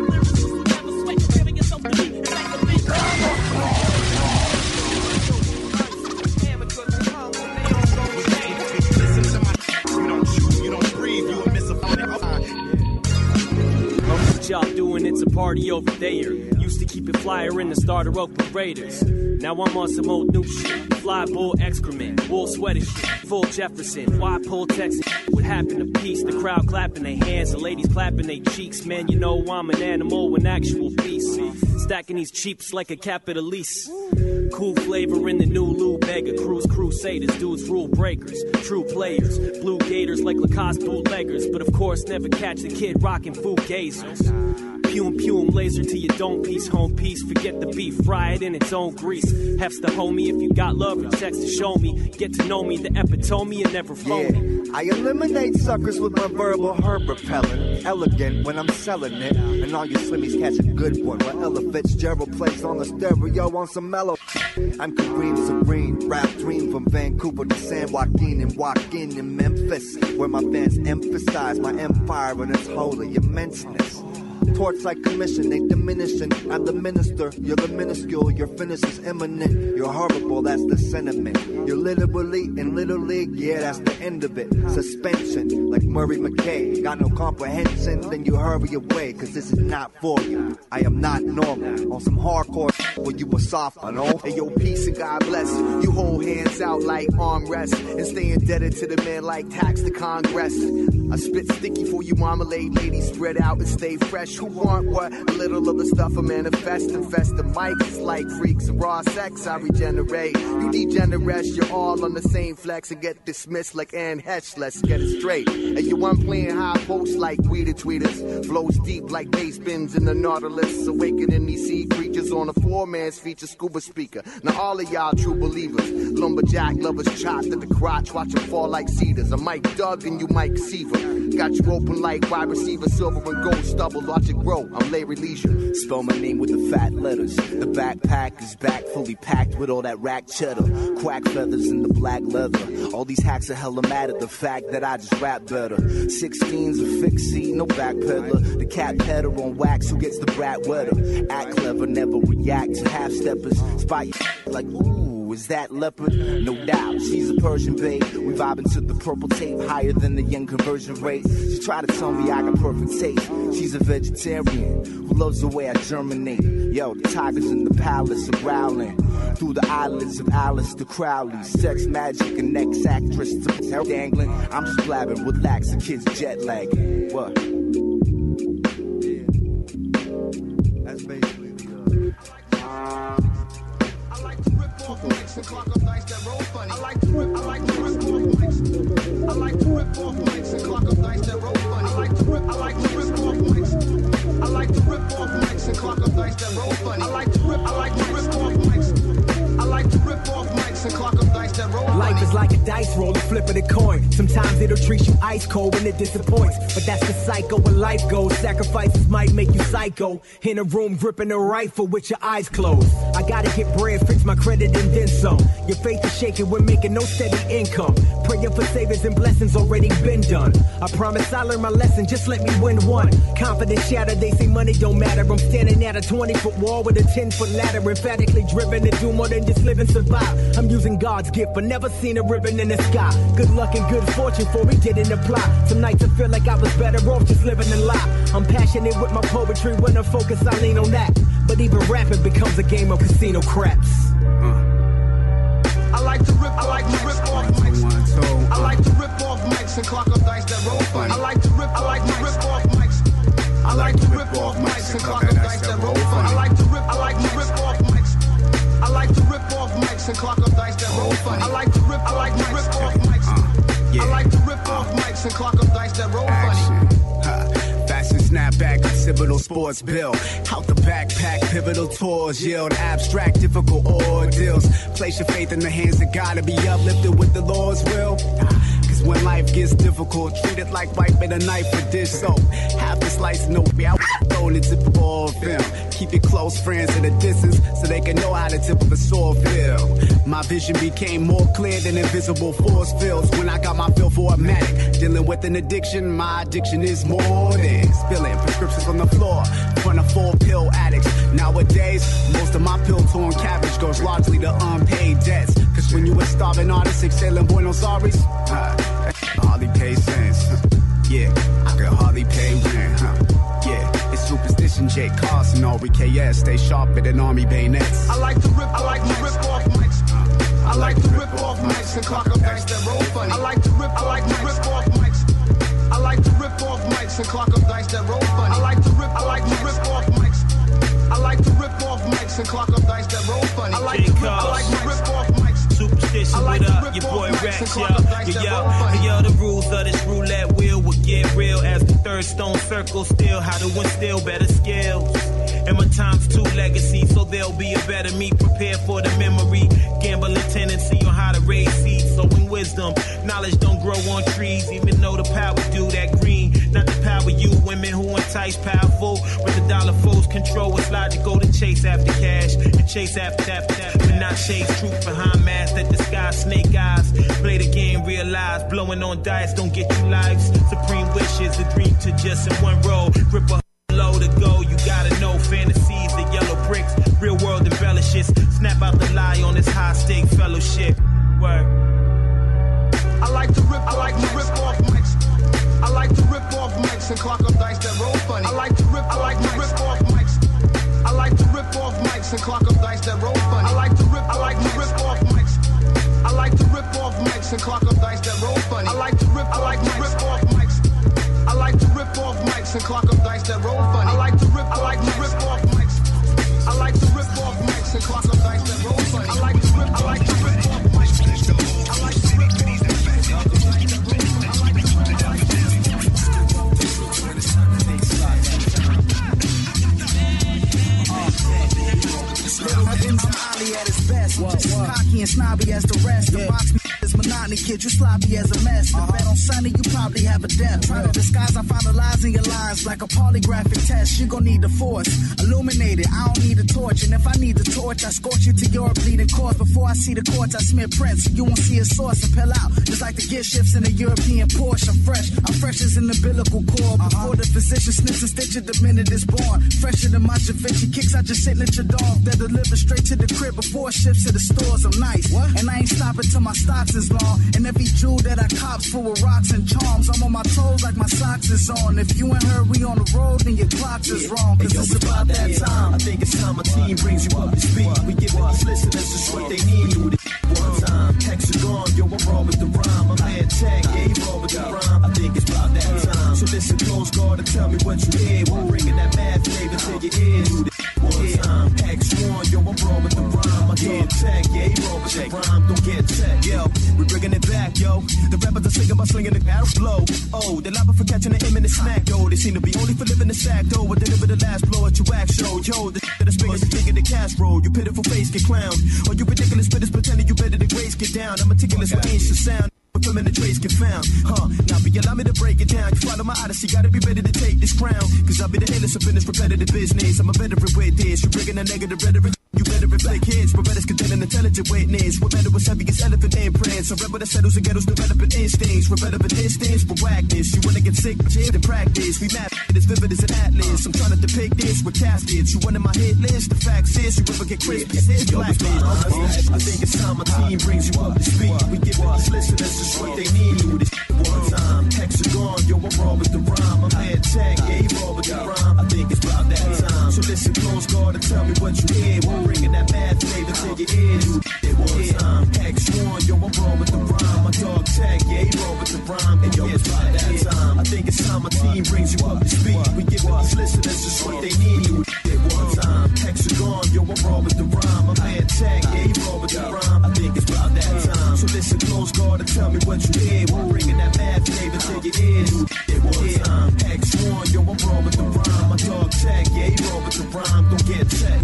Y'all doing it's a party over there. Used to keep it flyer in the starter Oakland Raiders. Now I'm on some old new shit. Fly bull excrement, wool sweater shit. Full Jefferson, why pull Texas? What happened to peace? The crowd clapping their hands, the ladies clapping their cheeks. Man, you know I'm an animal, an actual beast. Stacking these cheaps like a capitalist. Cool flavor in the new Lou Bega. Cruise Crusaders, dudes rule breakers. True players, blue gators like Lacoste bootleggers. But of course never catch the kid rocking fugazers. Pume pume laser to your dome piece, home piece. Forget the beef, fry it in its own grease. Hef's the homie if you got love or checks to show me. Get to know me, the epitome and never phony. Yeah, I eliminate suckers with my verbal herb repellent. Elegant when I'm selling it. And all you swimmies catch a good one. While Ella Fitzgerald plays on the stereo on some mellow. I'm Kareem Serene, rap dream from Vancouver to San Joaquin and Joaquin in Memphis, where my fans emphasize my empire and its holy immenseness. Torch like commission, they diminishing. I'm the minister, you're the minuscule. Your finish is imminent. You're horrible, that's the sentiment. You're literally in Little League, yeah, that's the end of it. Suspension, like Murray McKay. Got no comprehension, then you hurry away, cause this is not for you. I am not normal. On some hardcore where you were soft, I know. Hey yo, peace and God bless. You hold hands out like armrests and stay indebted to the man like tax to Congress. I spit sticky for you marmalade ladies, spread out and stay fresh. Who want what? A little of the stuff I manifest. Infest the mics like freaks of raw sex. I regenerate. You degenerate. You're all on the same flex and get dismissed like Ann Hesh. Let's get it straight. And you I'm playing high post like weeder tweeters. Flows deep like bass bins in the Nautilus. Awakening these sea creatures on a four-man's feature scuba speaker. Now all of y'all true believers. Lumberjack lovers chopped at the crotch. Watch it fall like cedars. I'm Mike Doug and you Mike Seaver. Got you open like wide receiver, silver and gold stubble. Watch it grow. I'm Larry Leisure. Spell my name with the fat letters. The backpack is back, fully packed with all that rack cheddar. Quack feathers in the black leather. All these hacks are hella mad at the fact that I just rap better. sixteens a fixie, no backpedaler. The cat pedder on wax, who gets the brat wetter. Act clever, never react to half steppers. Spot you like, ooh, is that leopard? No doubt, she's a Persian babe. We vibing to the purple tape, higher than the young conversion rate. She try to tell me I got perfect taste. She's a vegetarian who loves the way I germinate. Yo, the tigers in the palace are growling through the eyelids of Alice the Crowley. Sex magic and next actress to hair dangling. I'm just blabbing, relax, the kids jet lagging. What? Yeah. That's basically the uh, I like to rip off mics and clock up dice that roll funny. I like to rip, I like to rip off mics. I like to rip off mics and clock up dice that roll funny. I like to rip, I like to rip off mics. I like to rip off mics and clock up dice that roll funny. I like to rip, I like to rip off mics. I like to rip off mics and clock up dice that roll funny. Life is like a dice roll, a flip of the coin. Sometimes it'll treat you ice cold when it disappoints. But that's the cycle when life goes. Sacrifices might make you psycho. In a room gripping a rifle with your eyes closed. I gotta get bread, fix my credit and then some. Your faith is shaking, we're making no steady income. Praying for savings and blessings already been done. I promise I learned my lesson, just let me win one. Confidence shattered, they say money don't matter. I'm standing at a twenty foot wall with a ten foot ladder. Emphatically driven to do more than just live and survive. I'm using God's gift, but never seen a ribbon in the sky. Good luck and good fortune for me didn't apply. Some nights I feel like I was better off just living a lie. I'm passionate with my poetry, when I focus I lean on that. But even rapping becomes a game of casino craps. I like to rip, I like to rip off mics. So I like to rip off mics and clock up dice that roll funny. I like to rip, I like to rip off mics. I like to rip off mics and clock up dice that roll funny. I like to rip, I like to rip off mics. I like to rip off mics and clock up dice that roll funny. I like to rip, I like to rip off mics. I like to rip off mics and clock up dice that roll funny. Fashion snapback, occipital sports bill. Out the backpack, pivotal tours yield abstract, difficult ordeals. Place your faith in the hands of God to be uplifted with the Lord's will. Cause when life gets difficult, treat it like wiping a knife with dish soap. Half the slice, no be out, thrown into ball film. Keep your close friends at a distance so they can know how to tip of a sore feel. My vision became more clear than invisible force fields when I got my feel for a medic. Dealing with an addiction, my addiction is more than spilling prescriptions on the floor in front of four pill addicts. Nowadays, most of my pill-torn cabbage goes largely to unpaid debts. Cause when you a starving artist exhaling Buenos Aires, uh, that hardly pays sense. Yeah, I could hardly pay rent. Huh? Yeah, it's superstition, Jake Carson, all we K S, stay sharper than army bayonets. I like to rip, I like to rip off mics. I like to rip off mics and clock up dice that roll funny. I like to rip, I like to rip off mics. I like to rip off mics and clock up dice that roll funny. I like to rip, I like to rip off mics. I like to rip off mics and clock up dice that roll funny. I like to rip, I like to rip off mics. Superstition, what up? Your boy Rex, yo. Yo, yo, yo, the rules of this roulette wheel will get real as the third stone circle still. How to instill better skills. And my time's two legacy, so there'll be a better me. Prepare for the memory. Gambling tendency on how to raise seeds. Sowing wisdom. Knowledge don't grow on trees, even though the power do that green. Not the power you women who entice powerful. With the dollar foes control, it's logical to chase after cash. And chase after after that. But not chase truth behind masks that disguise snake eyes. Play the game, realize blowing on dice don't get you lives. Supreme wishes, a dream to just in one row. Rip a low to go, you gotta know fantasies, the yellow bricks, real world embellishes. Snap out the lie on this high stake fellowship. Word. I like to rip, I like to rip off mics. I like to rip off mics and clock up dice that roll funny. I like to rip, I like to rip off mics. I like to rip off mics and clock up dice that roll funny. I like to rip, I like to rip off mics. I like to rip off mics and clock up dice that roll funny. I like to rip, I like to rip off mics. I like to rip off mics and clock up dice that roll funny. I like to rip, I like to rip off mics. I like to rip off mics and clock up dice that roll funny. I like to rip, I like to rip off mics. I like to rip these and at his best, just as cocky and snobby as the rest. The box is monotony, kid, you sloppy as a mess. The bet on Sunday, you probably have a death. Try to disguise, I find the lies in your lines like a polygraphic test. You gon' need the force, illuminate it. I don't need a torch, and if I need the torch, I scorch you to your bleeding corpse. Before I see the courts, I smear prints, so you won't see a source and peel out. Just like the gear shifts in a European Porsche. I'm fresh, I'm fresh as an umbilical cord. Before the physician snips and stitches the minute it's born. Fresher than my Javinci kicks out your signature dog. That deliver straight to the crib before it ships to the stores. I'm nice, what? And I ain't stopping till my stocks is long. And every jewel that I cop's full with rocks and charms. I'm on my toes like my socks is on. If you ain't heard we on the road, then your clocks is wrong. Cause hey, yo, it's about that time. I think it's time my team brings you up to speed. We give these listeners just what they need. Do this one time. Hexagon, yo, I'm raw with the rhyme. My man Tag, yeah, he raw with the rhyme. I think it's about that time. So listen close, guard, and tell me what you hear. We're bringing that mad flavor to your ears. Do this one time. X one, yo, I'm raw with the rhyme. My man Tag, yeah, he raw with the rhyme. Don't get tech, yo. We're bringing it back, yo. The rappers are singing about slinging the arrow blow. Oh, they're liable for catching the imminent smack, yo. They seem to be only for living the sack, though. I deliver the last blow at your wax show, yo. The that is big as the thing in the cash roll. You pitiful face get clowned. Or you ridiculous spitters pretending you better than grace get down. I'm meticulous with ancient sound. Feminine traits get found, huh? Now be allow me to break it down. You follow my odyssey, gotta be ready to take this crown. Cause I'll be the illest up in this repetitive business. I'm a veteran with this. You're bringing a negative rhetoric. You better reflect kids, but better contain an intelligent witness. We're better with heavy as elephant imprints. A rebel that settles and ghettos developing instincts. We're better with instincts, but whackness. You wanna get sick, but you in practice. We map it as vivid as an atlas. I'm trying to depict this with caskets. You wanted my hit list. The facts is, you ever get crispy. It's blackness. I think it's time my team brings you up to speed. We give these listeners just what they need. Do this one time. Hexagon, yo, I'm raw with the rhyme. My man Tag, yeah, he raw with the rhyme. I think it's about that time. So listen close, guard, and tell me what you hear. We're bringing that that math flavor to your ears. It one time. X one, yo, I'm wrong with the rhyme. My dog tag, yeah, he wrong with the rhyme. And yo, it's about that time. I think it's time my team brings you up to speed. We give these listeners just what they need. It one time. Hexagon, yo, I'm wrong with the rhyme. My man tag, yeah, he wrong with the rhyme. I think it's about that time. So listen close, guard, and tell me what you hear. We're bringing that math flavor to your ears. It one time. X one, yo, I'm wrong with the rhyme. My dog tag, yeah, he wrong with the rhyme. Don't get tech.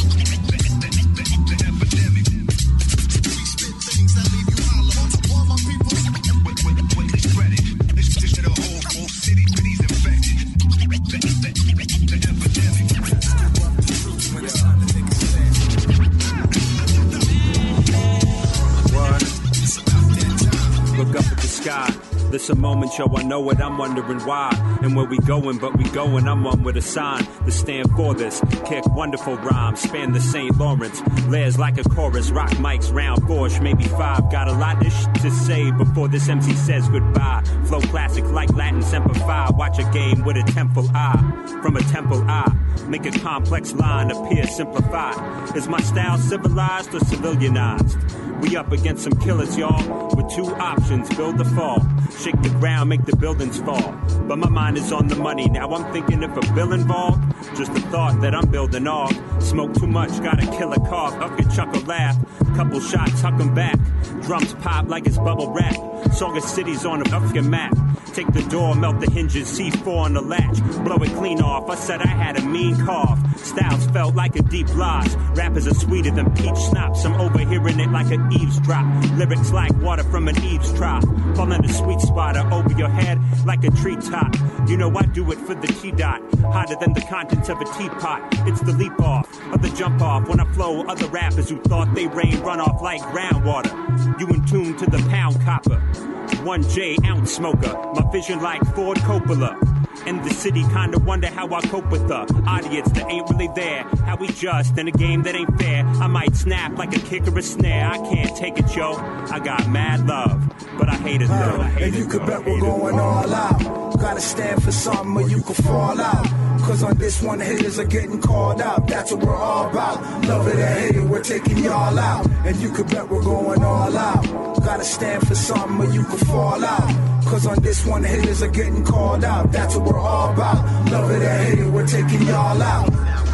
Look up at the sky. This a moment, yo, I know it, I'm wondering why. And where we going, but we going, I'm one with a sign to stand for this. Kick wonderful rhymes, span the Saint Lawrence. Layers like a chorus, rock mics, round Porsche, maybe five. Got a lot of shit to say before this M C says goodbye. Flow classic like Latin Semper Fi. Watch a game with a temple eye. From a temple eye, make a complex line appear simplified. Is my style civilized or civilianized? We up against some killers, y'all, with two options, build or fall. Shake the ground, make the buildings fall. But my mind is on the money, now I'm thinking if a bill involved. Just the thought that I'm building off. Smoke too much, gotta kill a cough. Up your chuckle laugh, couple shots, huck 'em back. Drums pop like it's bubble wrap. Song of cities on a up your map. Take the door, melt the hinges, C four on the latch. Blow it clean off, I said I had a mean cough. Styles felt like a deep lodge. Rappers are sweeter than peach schnapps. I'm overhearing it like an eavesdrop. Lyrics like water from an eaves trough. Fall in the sweet spot or over your head like a treetop. You know I do it for the T-dot. Hotter than the contents of a teapot. It's the leap off or the jump off. When I flow, other rappers who thought they rain run off like groundwater. You in tune to the pound copper. One J ounce smoker. My vision like Ford Coppola. And the city kinda wonder how I cope with the audience that ain't really there. How we just in a game that ain't fair. I might snap like a kick or a snare. I can't take it, yo. I got mad love, but I hate it though. I hate and you it, can though. bet we're going all out. Gotta stand for something or you can fall out. Cause on this one, haters are getting called out. That's what we're all about. Love it or hate it, we're taking y'all out. And you can bet we're going all out. Gotta stand for something or you can fall out. Cause on this one, haters are getting called out. That's what we're all about. Love it or hate it, we're taking y'all out.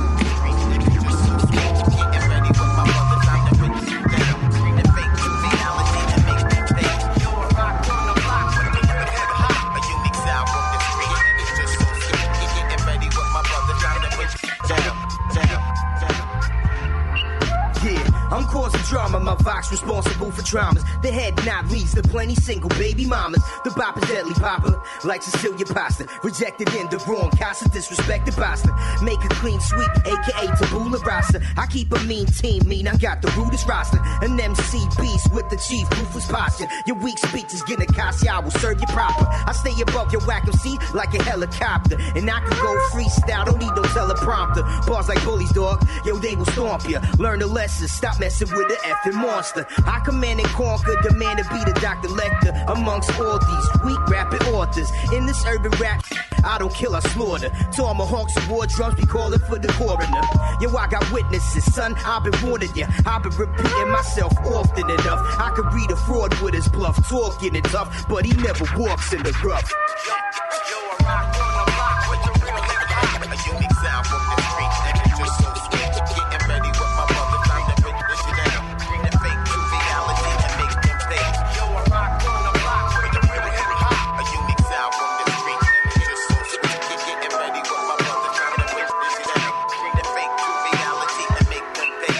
I'm causing drama, my vox responsible for traumas. The head nod leads to plenty single baby mamas. The bop is deadly popper, like Cecilia Pasta. Rejected in the wrong casa, disrespected bastard. Make a clean sweep, aka tabula rasa. I keep a mean team, mean I got the rudest roster. An M C beast with the chief ruthless posture. Your weak speech is getting a Cassia, I will serve you proper. I stay above your whack M C like a helicopter. And I can go freestyle, don't need no teleprompter. Bars like bullies, dog, yo, they will stomp you. Learn the lesson, stop messing with the effing monster. I command and conquer, demand to be the Doctor Lecter amongst all these weak rapping authors. In this urban rap, I don't kill, I slaughter. Tomahawks and war drums be calling for the coroner. Yo, I got witnesses, son, I've been warning you. I've been repeating myself often enough. I could read a fraud with his bluff, talking it tough, but he never walks in the rough. Yo, yo, I rock on the block with the real hip hop. A unique sound from the streets, and it's just so sweet. Getting ready with my brother, time to break this shit down. Bring the fake to reality and make them pay. Yo, I rock on the block with the real hip hop. A unique sound from the streets, and it's just so sweet. Getting ready with my brother, time to break this shit down. Bring the fake to reality and make them pay.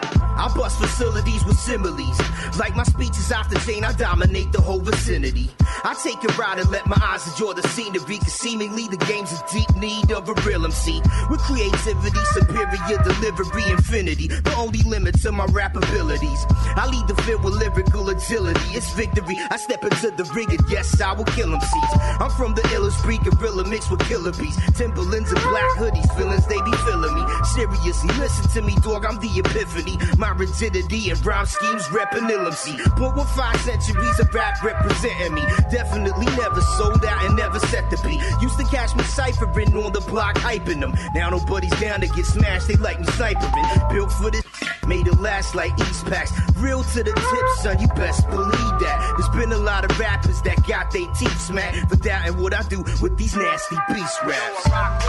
I bust facilities with similes. Like my speech is off the chain, I dominate the whole vicinity. I take a ride and let my eyes enjoy the scenery, cause seemingly the game's in deep need of a real M C. With creativity, superior delivery, infinity. The only limit to my rap abilities. I lead the field with lyrical agility. It's victory. I step into the ring and yes, I will kill M Cs. I'm from the illest breed, gorilla mixed with killer bees. Timberlands and black hoodies, feelings they be feeling me. Seriously, listen to me, dog, I'm the epiphany. My rigidity and rhyme schemes reppin' L M C. But with five centuries of rap representing me. Definitely never sold out and never set the beat. Used to catch me ciphering on the block, hyping them. Now nobody's down to get smashed, they like me snipering. Built for this, made last like East Packs. Real to the tip, son, you best believe that. There's been a lot of rappers that got their teeth smacked for doubting what I do with these nasty beast raps.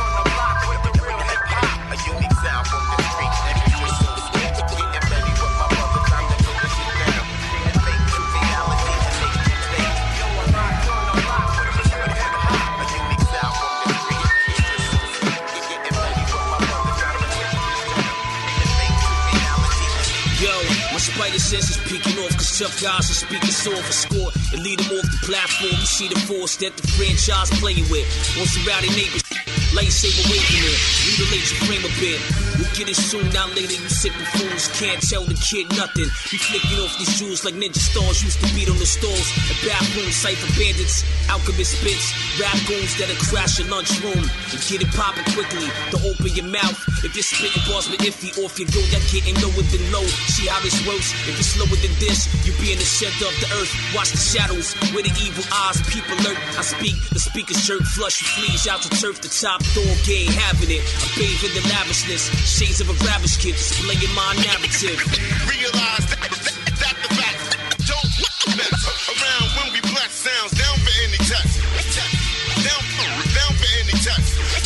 A unique sound from the street, and it's just so sweet. Getting ready with my brother, time to go this shit down. And make true reality and make true fake. Yo, I'm not gonna rock with a hip hop. A unique sound from the street, it's just so sweet. Getting ready with my brother, time to go this shit down. And make true reality and make true Yo, my spider sense is peeking off, cause tough guys are speaking soft for score and lead them off the platform. You see the force that the franchise playing with. Want some rowdy neighbors, lightsaber waving it. Mutilate your frame a bit. We'll get it soon, now later you sick buffoons can't tell the kid nothing. We flicking off these jewels like ninja stars used to beat on the stalls. A bathroom, cipher bandits, alchemist spits, rap goons that'll crash your lunchroom and get it popping quickly. Don't open your mouth if you're spitting bars but iffy. Off you go, you're getting lower than low. See how this works? If it's slower than this, you be in the center of the earth. Watch the shadows where the evil eyes people lurk. I speak, the speakers jerk, flush your fleas out to turf. The top dog ain't having it. I bathe in the lavishness, shades of a ravished kid displaying my narrative. Realize that, that, that the facts don't mess around when we bless sounds down for any test. Down, down for any test.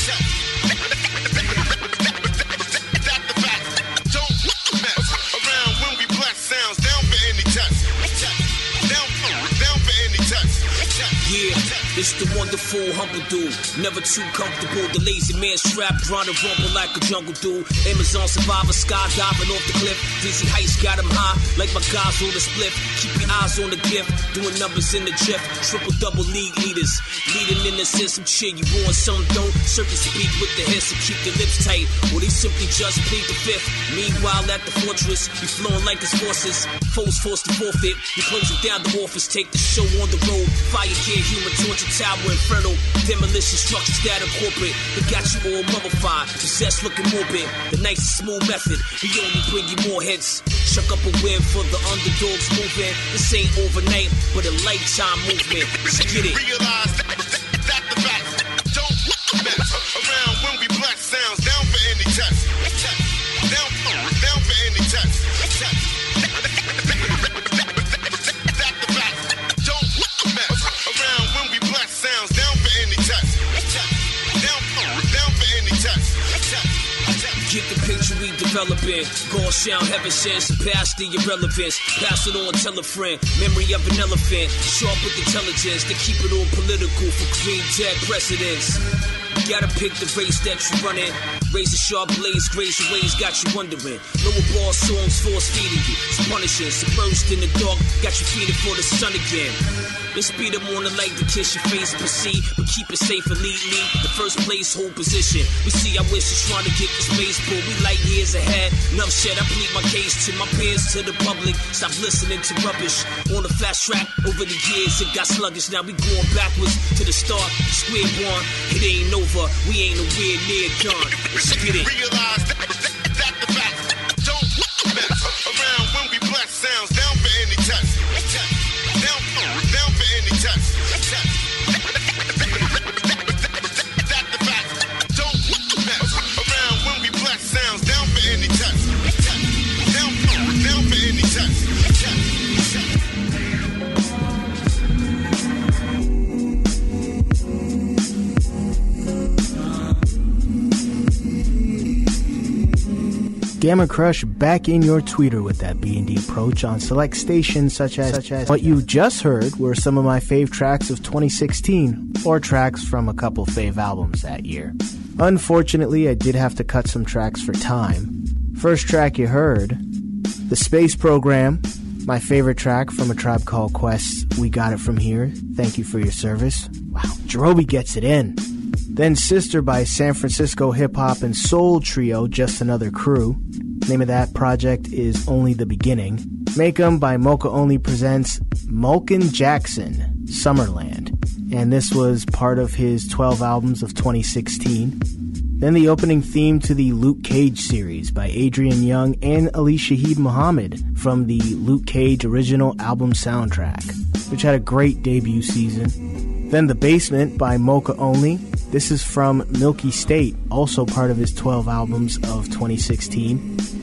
That the facts don't mess around when we bless sounds down for any test. Down, down for any test. Yeah, it's the wonderful, humble dude. Never too comfortable. The lazy man strapped, trying to rumble like a jungle dude. Amazon survivor, skydiving off the cliff. Dizzy heights got him high, like my guys on the spliff. Keep your eyes on the gift, doing numbers in the jiff. Triple double league leaders, leading in the sense some cheer. You want some don't. Certain speak with the hiss and keep their lips tight, or they simply just plead the fifth. Meanwhile at the fortress, you flowing like his forces. Foes forced to forfeit. You closing down the office, take the show on the road. Fire gear, human torture tower, inferno. Demolition structures that are corporate. They got you all mummified, possessed looking morbid. The nice and smooth method, we only bring you more hits. Chuck up a win for the underdogs moving. This ain't overnight, but a lifetime movement. Let's get it. Realize that, that, that the facts don't mess around when we bless sounds down for any test. Down, down for any test. That the facts don't mess around when we bless sounds down for any test. Down, down for any test. Get the picture we developing. God sound heaven sent, surpass the irrelevance. Pass it on, tell a friend. Memory of an elephant, sharp with intelligence. They keep it all political for green dead presidents. You gotta pick the race that you running. Razor sharp blades, graze your ways, got you wondering. Lower ball songs force feeding you. It's punishing, submerged in the dark, got you feeding for the sun again. Let's speed them on the light to kiss your face and proceed, but keep it safe and lead me. The first place, hold position. We see our wishes trying to get this baseball. We light years ahead. Enough shit, I plead my case to my peers, to the public. Stop listening to rubbish. On the fast track, over the years it got sluggish. Now we going backwards to the start, square one. It ain't over, we ain't nowhere near done. Let's get it. Realize that, that, that the facts don't mess around when we bless sounds down for any test. Down, down for any test. That the facts don't mess around when we bless sounds down for any test. Down, down for any test. Gamma Crush back in your tweeter with that B and D approach on select stations such as, such as what you just heard were some of my fave tracks of twenty sixteen, or tracks from a couple fave albums that year. Unfortunately, I did have to cut some tracks for time. First track you heard, The Space Program, my favorite track from A Tribe Called Quest, We Got It From Here, thank you for your service. Wow, Jerobi gets it in. Then Sister by San Francisco hip-hop and soul trio Just Another Crew. Name of that project is Only the Beginning. Make 'em by Mocha Only presents Malkin Jackson, Summerland. And this was part of his twelve albums of twenty sixteen. Then the opening theme to the Luke Cage series by Adrian Young and Ali Shaheed Muhammad from the Luke Cage original album soundtrack, which had a great debut season. Then The Basement by Mocha Only. This is from Milky State, also part of his twelve albums of twenty sixteen.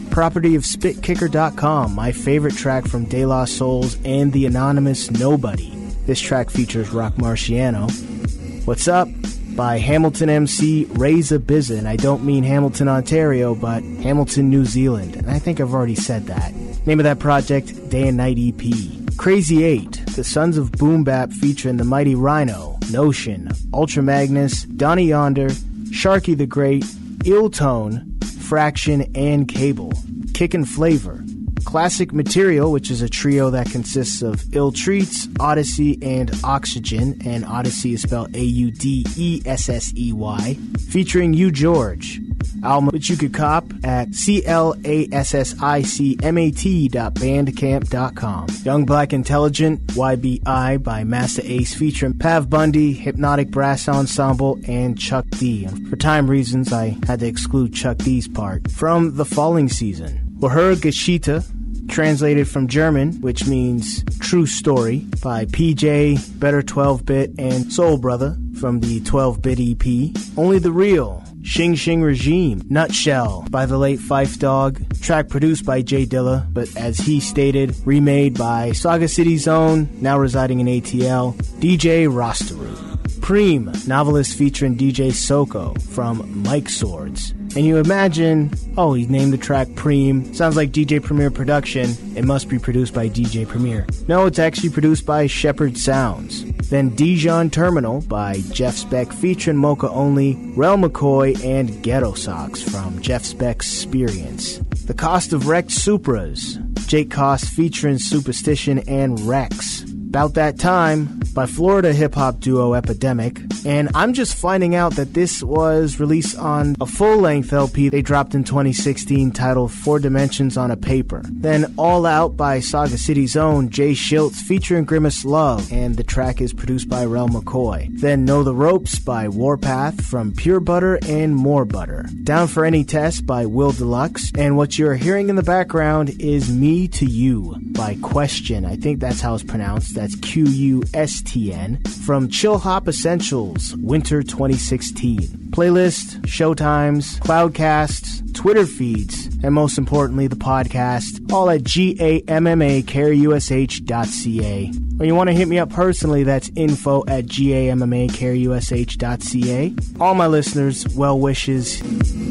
property of spit kicker dot com, my favorite track from De La Souls and the anonymous Nobody. This track features Rock Marciano. What's Up? By Hamilton M C Reza Bizza, and I don't mean Hamilton, Ontario, but Hamilton, New Zealand, and I think I've already said that. Name of that project, Day and Night E P. Crazy eight, the Sons of Boom Bap featuring the Mighty Rhino, Notion, Ultra Magnus, Donnie Yonder, Sharky the Great, Ill Tone, Fraction, and Cable. Kickin' Flavor. Classic Material, which is a trio that consists of Ill Treats, Odyssey, and Oxygen, and Odyssey is spelled A U D E S S E Y, featuring You George. Album which you could cop at C L A S S I C M A T dot bandcamp dot com. Young Black Intelligent, Y B I by Masta Ace featuring Pav Bundy, Hypnotic Brass Ensemble, and Chuck D. And for time reasons, I had to exclude Chuck D's part. From The Falling Season, Wahur Geschichte, translated from German, which means True Story, by P J, Better twelve-bit, and Soul Brother from the twelve-bit E P. Only the Real, Xing Xing Regime, Nutshell by the late Phife Dawg, track produced by Jay Dilla, but as he stated, remade by Saga City Zone, now residing in A T L, D J Rosteru. Preem, novelist featuring D J Soko from Mike Swords. And you imagine, oh, he named the track Preem. Sounds like D J Premier production. It must be produced by D J Premier. No, it's actually produced by Shepherd Sounds. Then Dijon Terminal by Jeff Speck featuring Mocha Only, Rel McCoy, and Ghetto Socks from Jeff Speck's Experience. The Cost of Wrecked Supras, Jake Cost featuring Superstition and Rex. About That Time by Florida hip-hop duo Epidemic. And I'm just finding out that this was released on a full-length L P they dropped in twenty sixteen titled Four Dimensions on a Paper. Then All Out by Saga City's own Jay Schiltz featuring Grimace Love, and the track is produced by Rel McCoy. Then Know the Ropes by Warpath from Pure Butter and More Butter. Down for Any Test by Will Deluxe. And what you're hearing in the background is Me to You by Question. I think that's how it's pronounced. That's Q U S T N. From Chill Hop Essentials, Winter twenty sixteen. Playlist, showtimes, cloudcasts, Twitter feeds, and most importantly, the podcast, all at G A M M A K R U S H dot C A. When you want to hit me up personally, that's info at G A M M A K R U S H dot C A. All my listeners, well wishes.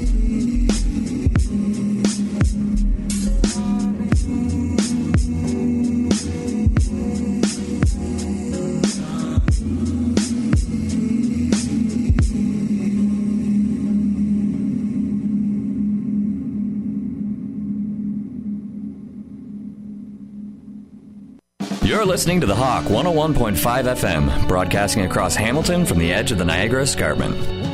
You're listening to The Hawk one oh one point five F M, broadcasting across Hamilton from the edge of the Niagara Escarpment.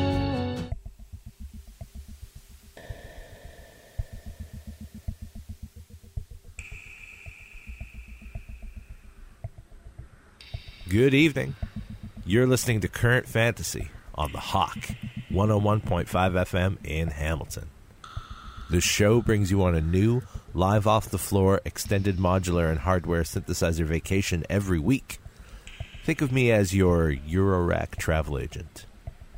Good evening. You're listening to Current Fantasy on The Hawk one oh one point five F M in Hamilton. The show brings you on a new, live off the floor, extended modular and hardware synthesizer vacation every week. Think of me as your Eurorack travel agent.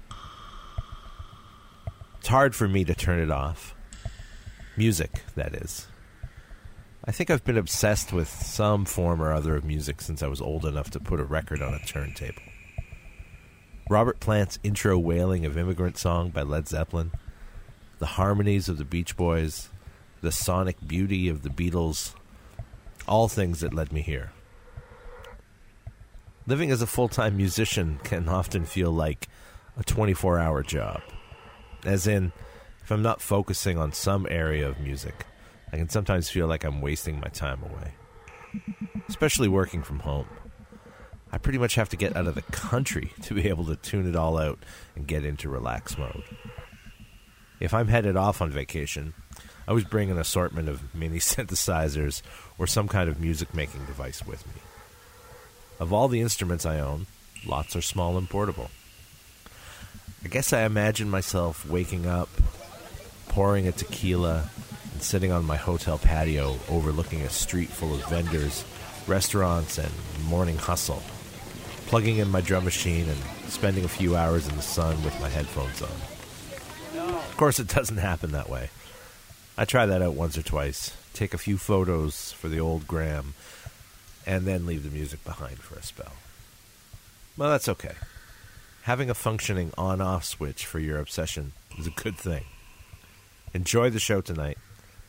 It's hard for me to turn it off. Music, that is. I think I've been obsessed with some form or other of music since I was old enough to put a record on a turntable. Robert Plant's intro wailing of Immigrant Song by Led Zeppelin, the harmonies of the Beach Boys, the sonic beauty of the Beatles, all things that led me here. Living as a full-time musician can often feel like a twenty-four hour job. As in, if I'm not focusing on some area of music, I can sometimes feel like I'm wasting my time away. Especially working from home. I pretty much have to get out of the country to be able to tune it all out and get into relax mode. If I'm headed off on vacation, I always bring an assortment of mini synthesizers or some kind of music-making device with me. Of all the instruments I own, lots are small and portable. I guess I imagine myself waking up, pouring a tequila, and sitting on my hotel patio overlooking a street full of vendors, restaurants, and morning hustle, plugging in my drum machine and spending a few hours in the sun with my headphones on. Of course, it doesn't happen that way. I try that out once or twice. Take a few photos for the old gram, and then leave the music behind for a spell. Well, that's okay. Having a functioning on-off switch for your obsession is a good thing. Enjoy the show tonight.